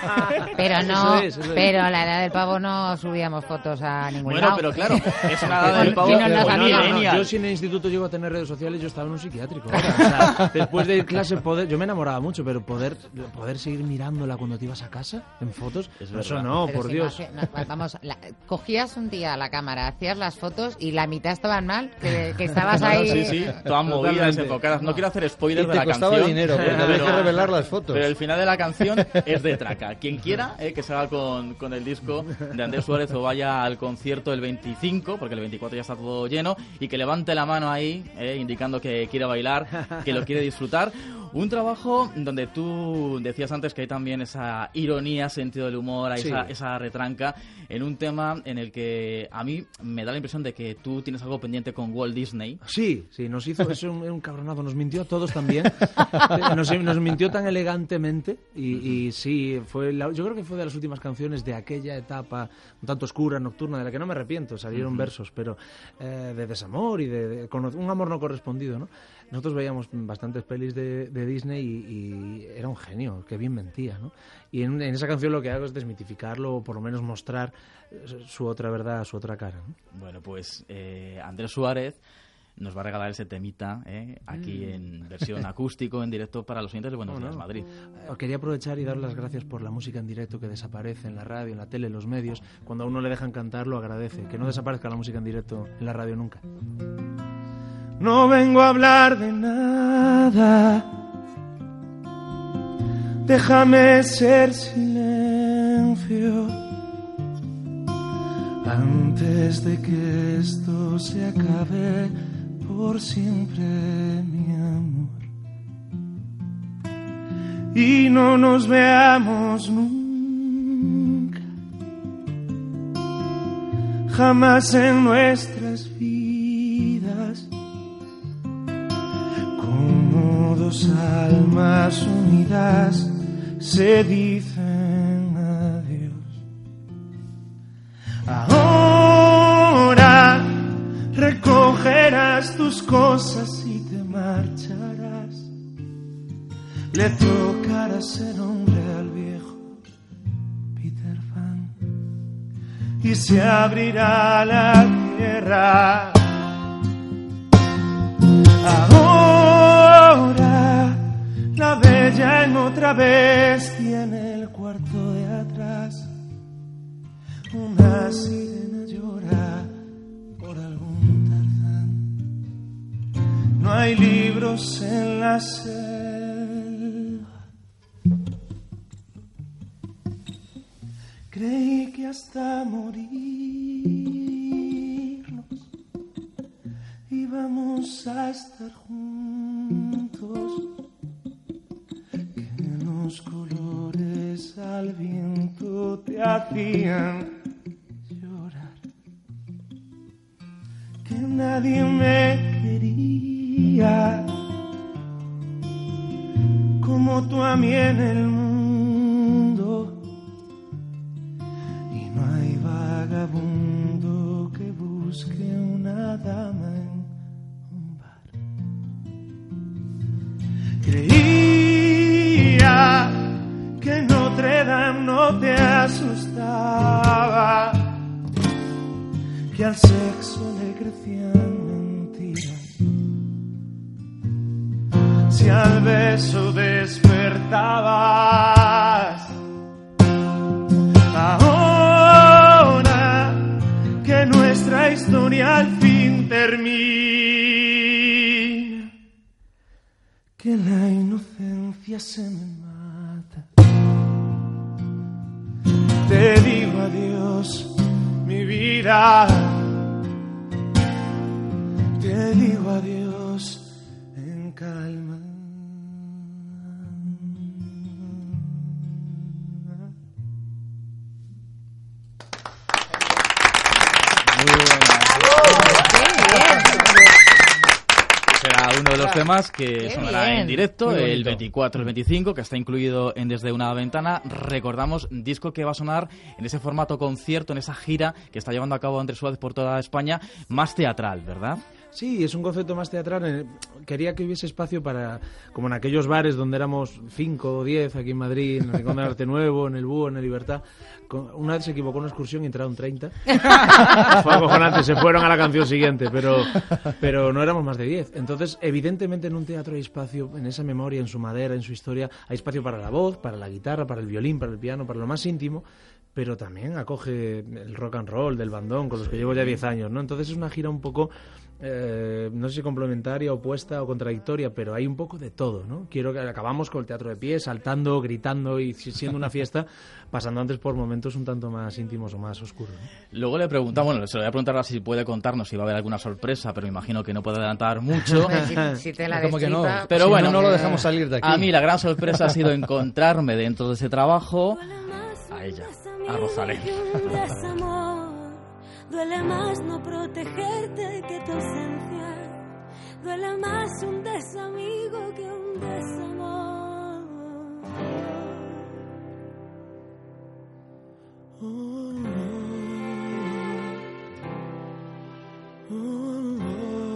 S4: Pero no,
S18: Eso es, eso es.
S4: pero a la edad del pavo no subíamos fotos a ningún
S17: Bueno,
S4: lado.
S17: pero claro, es una edad del pavo.
S4: Si no nos
S17: Bueno,
S4: hacíamos.
S17: no,
S18: Yo si en el instituto llego a tener redes sociales, yo estaba en un psiquiátrico. O sea, después de ir clase, poder, yo me enamoraba mucho, pero poder poder seguir mirándola cuando te ibas a casa en fotos,
S17: Es
S18: eso
S17: verdad.
S18: no,
S4: Pero
S18: por
S4: si
S18: Dios.
S4: no hace- no, vamos, la- cogías un día la cámara, hacías las fotos y la mitad estaban mal, que, que estabas
S17: No, no,
S4: ahí.
S17: sí, sí, todas movidas,
S18: Totalmente.
S17: desenfocadas. No quiero hacer
S3: Y
S17: spoilers de
S3: te
S17: la
S3: costaba
S17: canción.
S3: dinero, porque había que revelar las fotos.
S17: Pero el final de la canción es de traca. Quien quiera eh, que salga con, con el disco de Andrés Suárez o vaya al concierto el veinticinco, porque el veinticuatro ya está todo lleno, y que levante la mano ahí, eh, indicando que quiere bailar, que lo quiere disfrutar. Un trabajo donde tú decías antes que hay también esa ironía, sentido del humor, hay
S18: Sí.
S17: esa, esa retranca en un tema en el que a mí me da la impresión de que tú tienes algo pendiente con Walt Disney.
S18: Sí, sí, nos hizo, es un, un cabronazo, nos mintió a todos también, nos, nos mintió tan elegantemente y, y sí, fue la, yo creo que fue de las últimas canciones de aquella etapa un tanto oscura, nocturna, de la que no me arrepiento, salieron
S17: Ujú.
S18: versos, pero eh, de desamor y de, de cono- un amor no correspondido, ¿no? Nosotros veíamos bastantes pelis de, de Disney y, y era un genio, que bien mentía, ¿no? Y en, en esa canción lo que hago es desmitificarlo o por lo menos mostrar su otra verdad, su otra cara, ¿no?
S17: Bueno, pues eh, Andrés Suárez nos va a regalar ese temita ¿eh? aquí
S18: Mm.
S17: en versión acústico, en directo para los oyentes de Buenos
S18: ¿Cómo
S17: Días
S18: no?
S17: Madrid.
S18: Eh, Quería aprovechar y dar las gracias por la música en directo que desaparece en la radio, en la tele, en los medios. Cuando a uno le dejan cantar, lo agradece. Que no desaparezca la música en directo en la radio nunca.
S16: No vengo a hablar de nada. Déjame ser silencio antes de que esto se acabe por siempre, mi amor. Y no nos veamos nunca, jamás en nuestras vidas, como dos almas unidas se dicen adiós. Ahora recogerás tus cosas y te marcharás. Le tocará ser hombre al viejo Peter Pan y se abrirá la tierra. Ahora la bella en otra bestia en el cuarto de atrás. Una sirena llora por algún Tarzán. No hay libros en la selva. Creí que hasta morirnos íbamos a estar juntos, que los colores al viento te hacían llorar, que nadie me quería como tú a mí en el mundo, y no hay vagabundo que busque una dama en un bar. Creía que Notre Dame no te asustaba, que al sexo le crecían mentiras, si al beso despertabas. Ahora que nuestra historia al fin termina, que la inocencia se me mata, te digo adiós, mi vida, te digo adiós en calma.
S17: Será uno de los temas que
S4: Qué
S17: sonará
S4: bien.
S17: en directo
S18: Muy
S17: el
S18: bonito.
S17: veinticuatro, el veinticinco, que está incluido en Desde una Ventana. Recordamos, disco que va a sonar en ese formato concierto, en esa gira que está llevando a cabo Andrés Suárez por toda España, más teatral, ¿verdad?
S18: Sí, es un concepto más teatral. eh, Quería que hubiese espacio para, como en aquellos bares donde éramos cinco o diez aquí en Madrid, en el Rincón del Arte Nuevo, en el Búho, en el Libertad. Con- Una vez se equivocó una excursión y entraron treinta. Fue acojonante, se fueron a la canción siguiente, pero, pero no éramos más de diez. Entonces, evidentemente en un teatro hay espacio, en esa memoria, en su madera, en su historia, hay espacio para la voz, para la guitarra, para el violín, para el piano, para lo más íntimo. pero también acoge el rock and roll del bandón, con los que llevo ya diez años, ¿no? Entonces es una gira un poco, eh, no sé si complementaria, opuesta o contradictoria, pero hay un poco de todo, ¿no? Quiero que acabamos con el teatro de pie, saltando, gritando y siendo una fiesta, pasando antes por momentos un tanto más íntimos o más oscuros, ¿no?
S17: Luego le preguntamos, bueno, se lo voy a preguntar si puede contarnos si va a haber alguna sorpresa, pero me imagino que no puede adelantar mucho.
S4: si, si te la
S3: Como que no,
S17: pero
S3: si
S17: bueno,
S3: no, no lo dejamos salir de aquí.
S17: A mí la gran sorpresa ha sido encontrarme dentro de ese trabajo a ella, a Rosalén.
S19: Duele más no protegerte que tu ausencia. Duele más un desamigo que un desamor.
S16: Oh, oh, oh,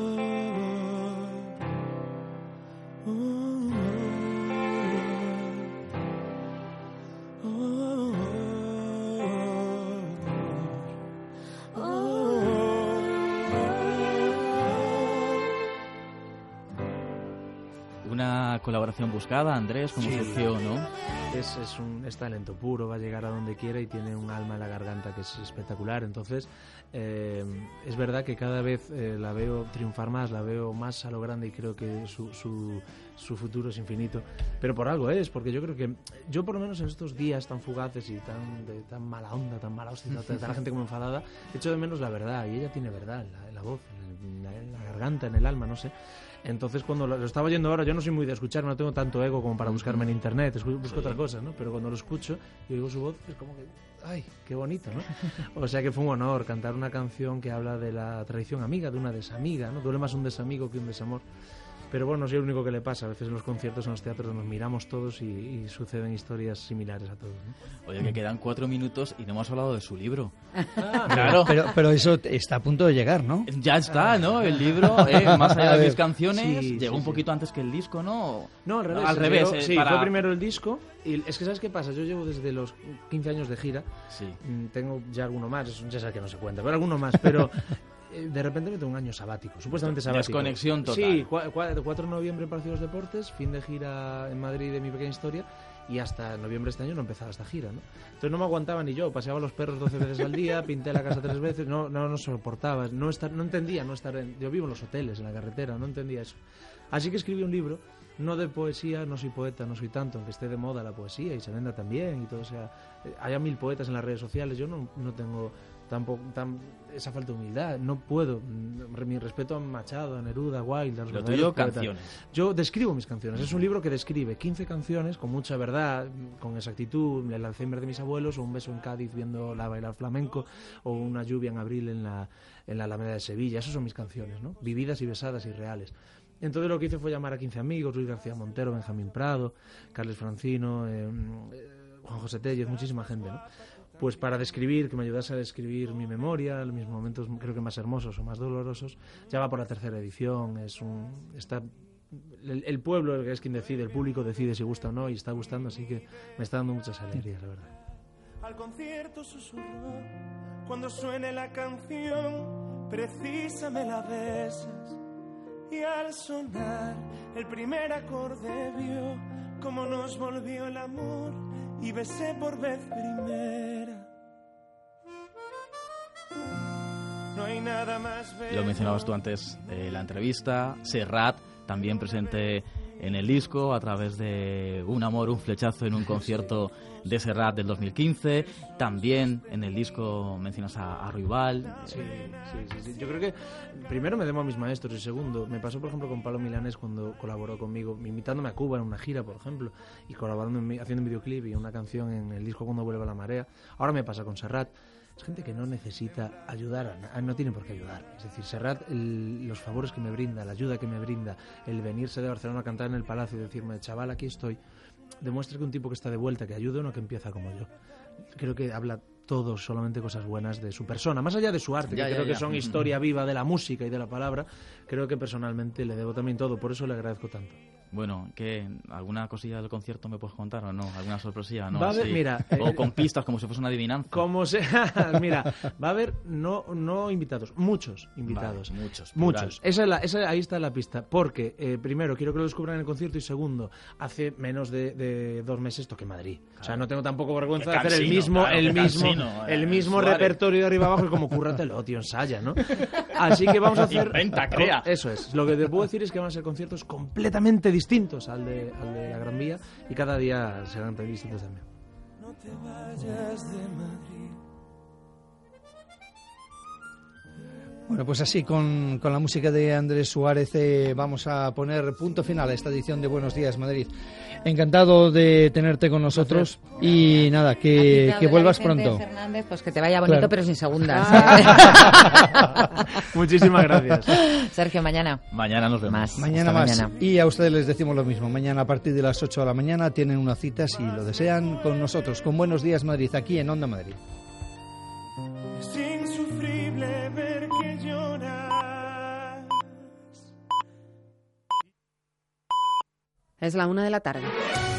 S16: oh, oh, oh, oh.
S17: Una colaboración buscada, Andrés, como
S18: Sí.
S17: surgió, ¿no?
S18: Es, es, un, es talento puro, va a llegar a donde quiera y tiene un alma en la garganta que es espectacular. Entonces, eh, es verdad que cada vez eh, la veo triunfar más, la veo más a lo grande y creo que su, su, su futuro es infinito. Pero por algo es, porque yo creo que yo por lo menos en estos días tan fugaces y tan, de, tan mala onda, tan mala hostia, tan la gente como enfadada, echo de menos la verdad y ella tiene verdad en la, en la voz, en la, en la garganta, en el alma, no sé. Entonces cuando lo, lo estaba oyendo ahora, yo no soy muy de escuchar, no tengo tanto ego como para buscarme en internet, escu- busco
S17: Sí.
S18: otra cosa, ¿no? Pero cuando lo escucho y oigo su voz, es como que, ay, qué bonito, ¿no? O sea que fue un honor cantar una canción que habla de la traición amiga, de una desamiga, ¿no? Duele más un desamigo que un desamor. Pero bueno, no soy el único que le pasa. A veces en los conciertos, en los teatros, nos miramos todos y, y suceden historias similares a todos, ¿no?
S17: Oye, que quedan cuatro minutos y no hemos hablado de su libro.
S3: Ah,
S17: Claro.
S3: Pero, pero eso está a punto de llegar, ¿no?
S17: Ya está, ¿no? El libro, eh, más allá
S3: A
S17: de
S3: ver,
S17: mis canciones,
S18: sí,
S17: llegó
S18: sí,
S17: un poquito antes que el disco, ¿no?
S18: No, al revés.
S17: Al revés,
S18: Yo-
S17: eh,
S18: sí,
S17: para-
S18: fue primero el disco. Y es que, ¿sabes qué pasa? Yo llevo desde los quince años de gira.
S17: Sí.
S18: Mm, Tengo ya alguno más, eso ya sabes que no se cuenta, pero alguno más. Pero eh, de repente me tengo un año sabático, supuestamente sabático.
S17: Desconexión total.
S18: Sí, cua- cua- cuatro de noviembre en Palacio de los Deportes, fin de gira en Madrid de Mi Pequeña Historia. Y hasta noviembre de este año no empezaba esta gira, ¿no? Entonces no me aguantaba ni yo, paseaba los perros doce veces al día, pinté la casa tres veces, no no, no soportaba, no estar, no entendía no estar en, yo vivo en los hoteles, en la carretera, no entendía eso. Así que escribí un libro, no de poesía, no soy poeta, no soy tanto, aunque esté de moda la poesía y se venda también y todo, o sea, eh, haya mil poetas en las redes sociales, yo no, no tengo tampoco tan, esa falta de humildad, no puedo, mm, mi respeto a Machado, a Neruda, a Wilde, a los
S17: Lo
S18: verdaderos
S17: tuyo,
S18: poetas.
S17: canciones.
S18: Yo describo mis canciones, es un libro que describe quince canciones con mucha verdad, con exactitud, el Alzheimer de mis abuelos, o un beso en Cádiz viendo la bailar flamenco, o una lluvia en abril en la, en la Alameda de Sevilla, esas son mis canciones, ¿no? Vividas y besadas y reales. Entonces lo que hice fue llamar a quince amigos, Luis García Montero, Benjamín Prado, Carles Francino, eh, eh, Juan José Tellez, muchísima gente, ¿no? Pues para describir, que me ayudase a describir mi memoria, mis momentos creo que más hermosos o más dolorosos. Ya va por la tercera edición, es un está el, el pueblo es quien decide, el público decide si gusta o no y está gustando, así que me está dando muchas alegrías, la verdad.
S16: Al concierto susurró, cuando suene la canción, precisame la besas. Y al sonar el primer acorde vio cómo nos volvió el amor y besé por vez primera. No hay nada más bello.
S17: Lo mencionabas tú antes de la entrevista, Serrat también presente en el disco a través de Un amor, un flechazo en un concierto de Serrat del dos mil quince. También en el disco mencionas a, a Ruibal.
S18: Sí, sí, sí, sí. Yo creo que primero me debo a mis maestros y segundo, me pasó por ejemplo con Pablo Milanés cuando colaboró conmigo, invitándome a Cuba en una gira, por ejemplo, y colaborando en mi- haciendo un videoclip y una canción en el disco Cuando vuelva la marea. Ahora me pasa con Serrat. Es gente que no necesita ayudar, a na- no tiene por qué ayudar. Es decir, Serrat, el- los favores que me brinda, la ayuda que me brinda, el venirse de Barcelona a cantar en el Palacio y decirme, chaval, aquí estoy, demuestra que un tipo que está de vuelta, que ayuda, no que empieza como yo. Creo que habla todo solamente cosas buenas de su persona, más allá de su arte,
S17: Ya,
S18: que
S17: ya,
S18: creo que
S17: ya.
S18: son historia viva de la música y de la palabra. Creo que personalmente le debo también todo, por eso le agradezco tanto.
S17: Bueno, ¿qué? ¿Alguna cosilla del concierto me puedes contar o no? ¿Alguna sorpresilla? ¿No?
S18: Va a haber,
S17: Sí.
S18: mira,
S17: O
S18: eh,
S17: con pistas, como si fuese una adivinanza.
S18: Como sea, mira, va a haber no no invitados, muchos invitados.
S17: Vale, muchos, plural.
S18: Muchos. Esa es la, esa, ahí está la pista. Porque, eh, primero, quiero que lo descubran en el concierto y segundo, hace menos de, de dos meses toqué Madrid. Claro. O sea, no tengo tampoco vergüenza
S17: Qué
S18: de hacer el
S17: cansino,
S18: mismo,
S17: claro,
S18: el
S17: qué
S18: mismo,
S17: cansino,
S18: el
S17: eh,
S18: mismo
S17: Suárez.
S18: repertorio de arriba abajo y como cúrratelo, tío, ensaya, ¿no? Así que vamos a hacer...
S17: Inventa, crea.
S18: Eso es. Lo que te puedo decir es que van a ser conciertos completamente distintos al de, al de la Gran Vía y cada día serán tan distintos también.
S2: No te vayas de Madrid.
S3: Bueno, pues así, con, con la música de Andrés Suárez, eh, vamos a poner punto final a esta edición de Buenos Días, Madrid. Encantado de tenerte con nosotros y nada, que, que vuelvas pronto.
S4: Fernández, pues que te vaya bonito,
S3: Claro.
S4: pero sin segundas.
S18: Muchísimas gracias.
S4: Sergio, mañana.
S17: Mañana nos vemos.
S4: Más.
S3: Mañana
S4: Hasta
S3: más.
S4: mañana.
S3: Y a ustedes les decimos lo mismo. Mañana a partir de las ocho de la mañana tienen una cita, si lo desean, con nosotros, con Buenos Días, Madrid, aquí en Onda Madrid.
S16: Es insufrible ver que lloras.
S20: Es la una de la tarde.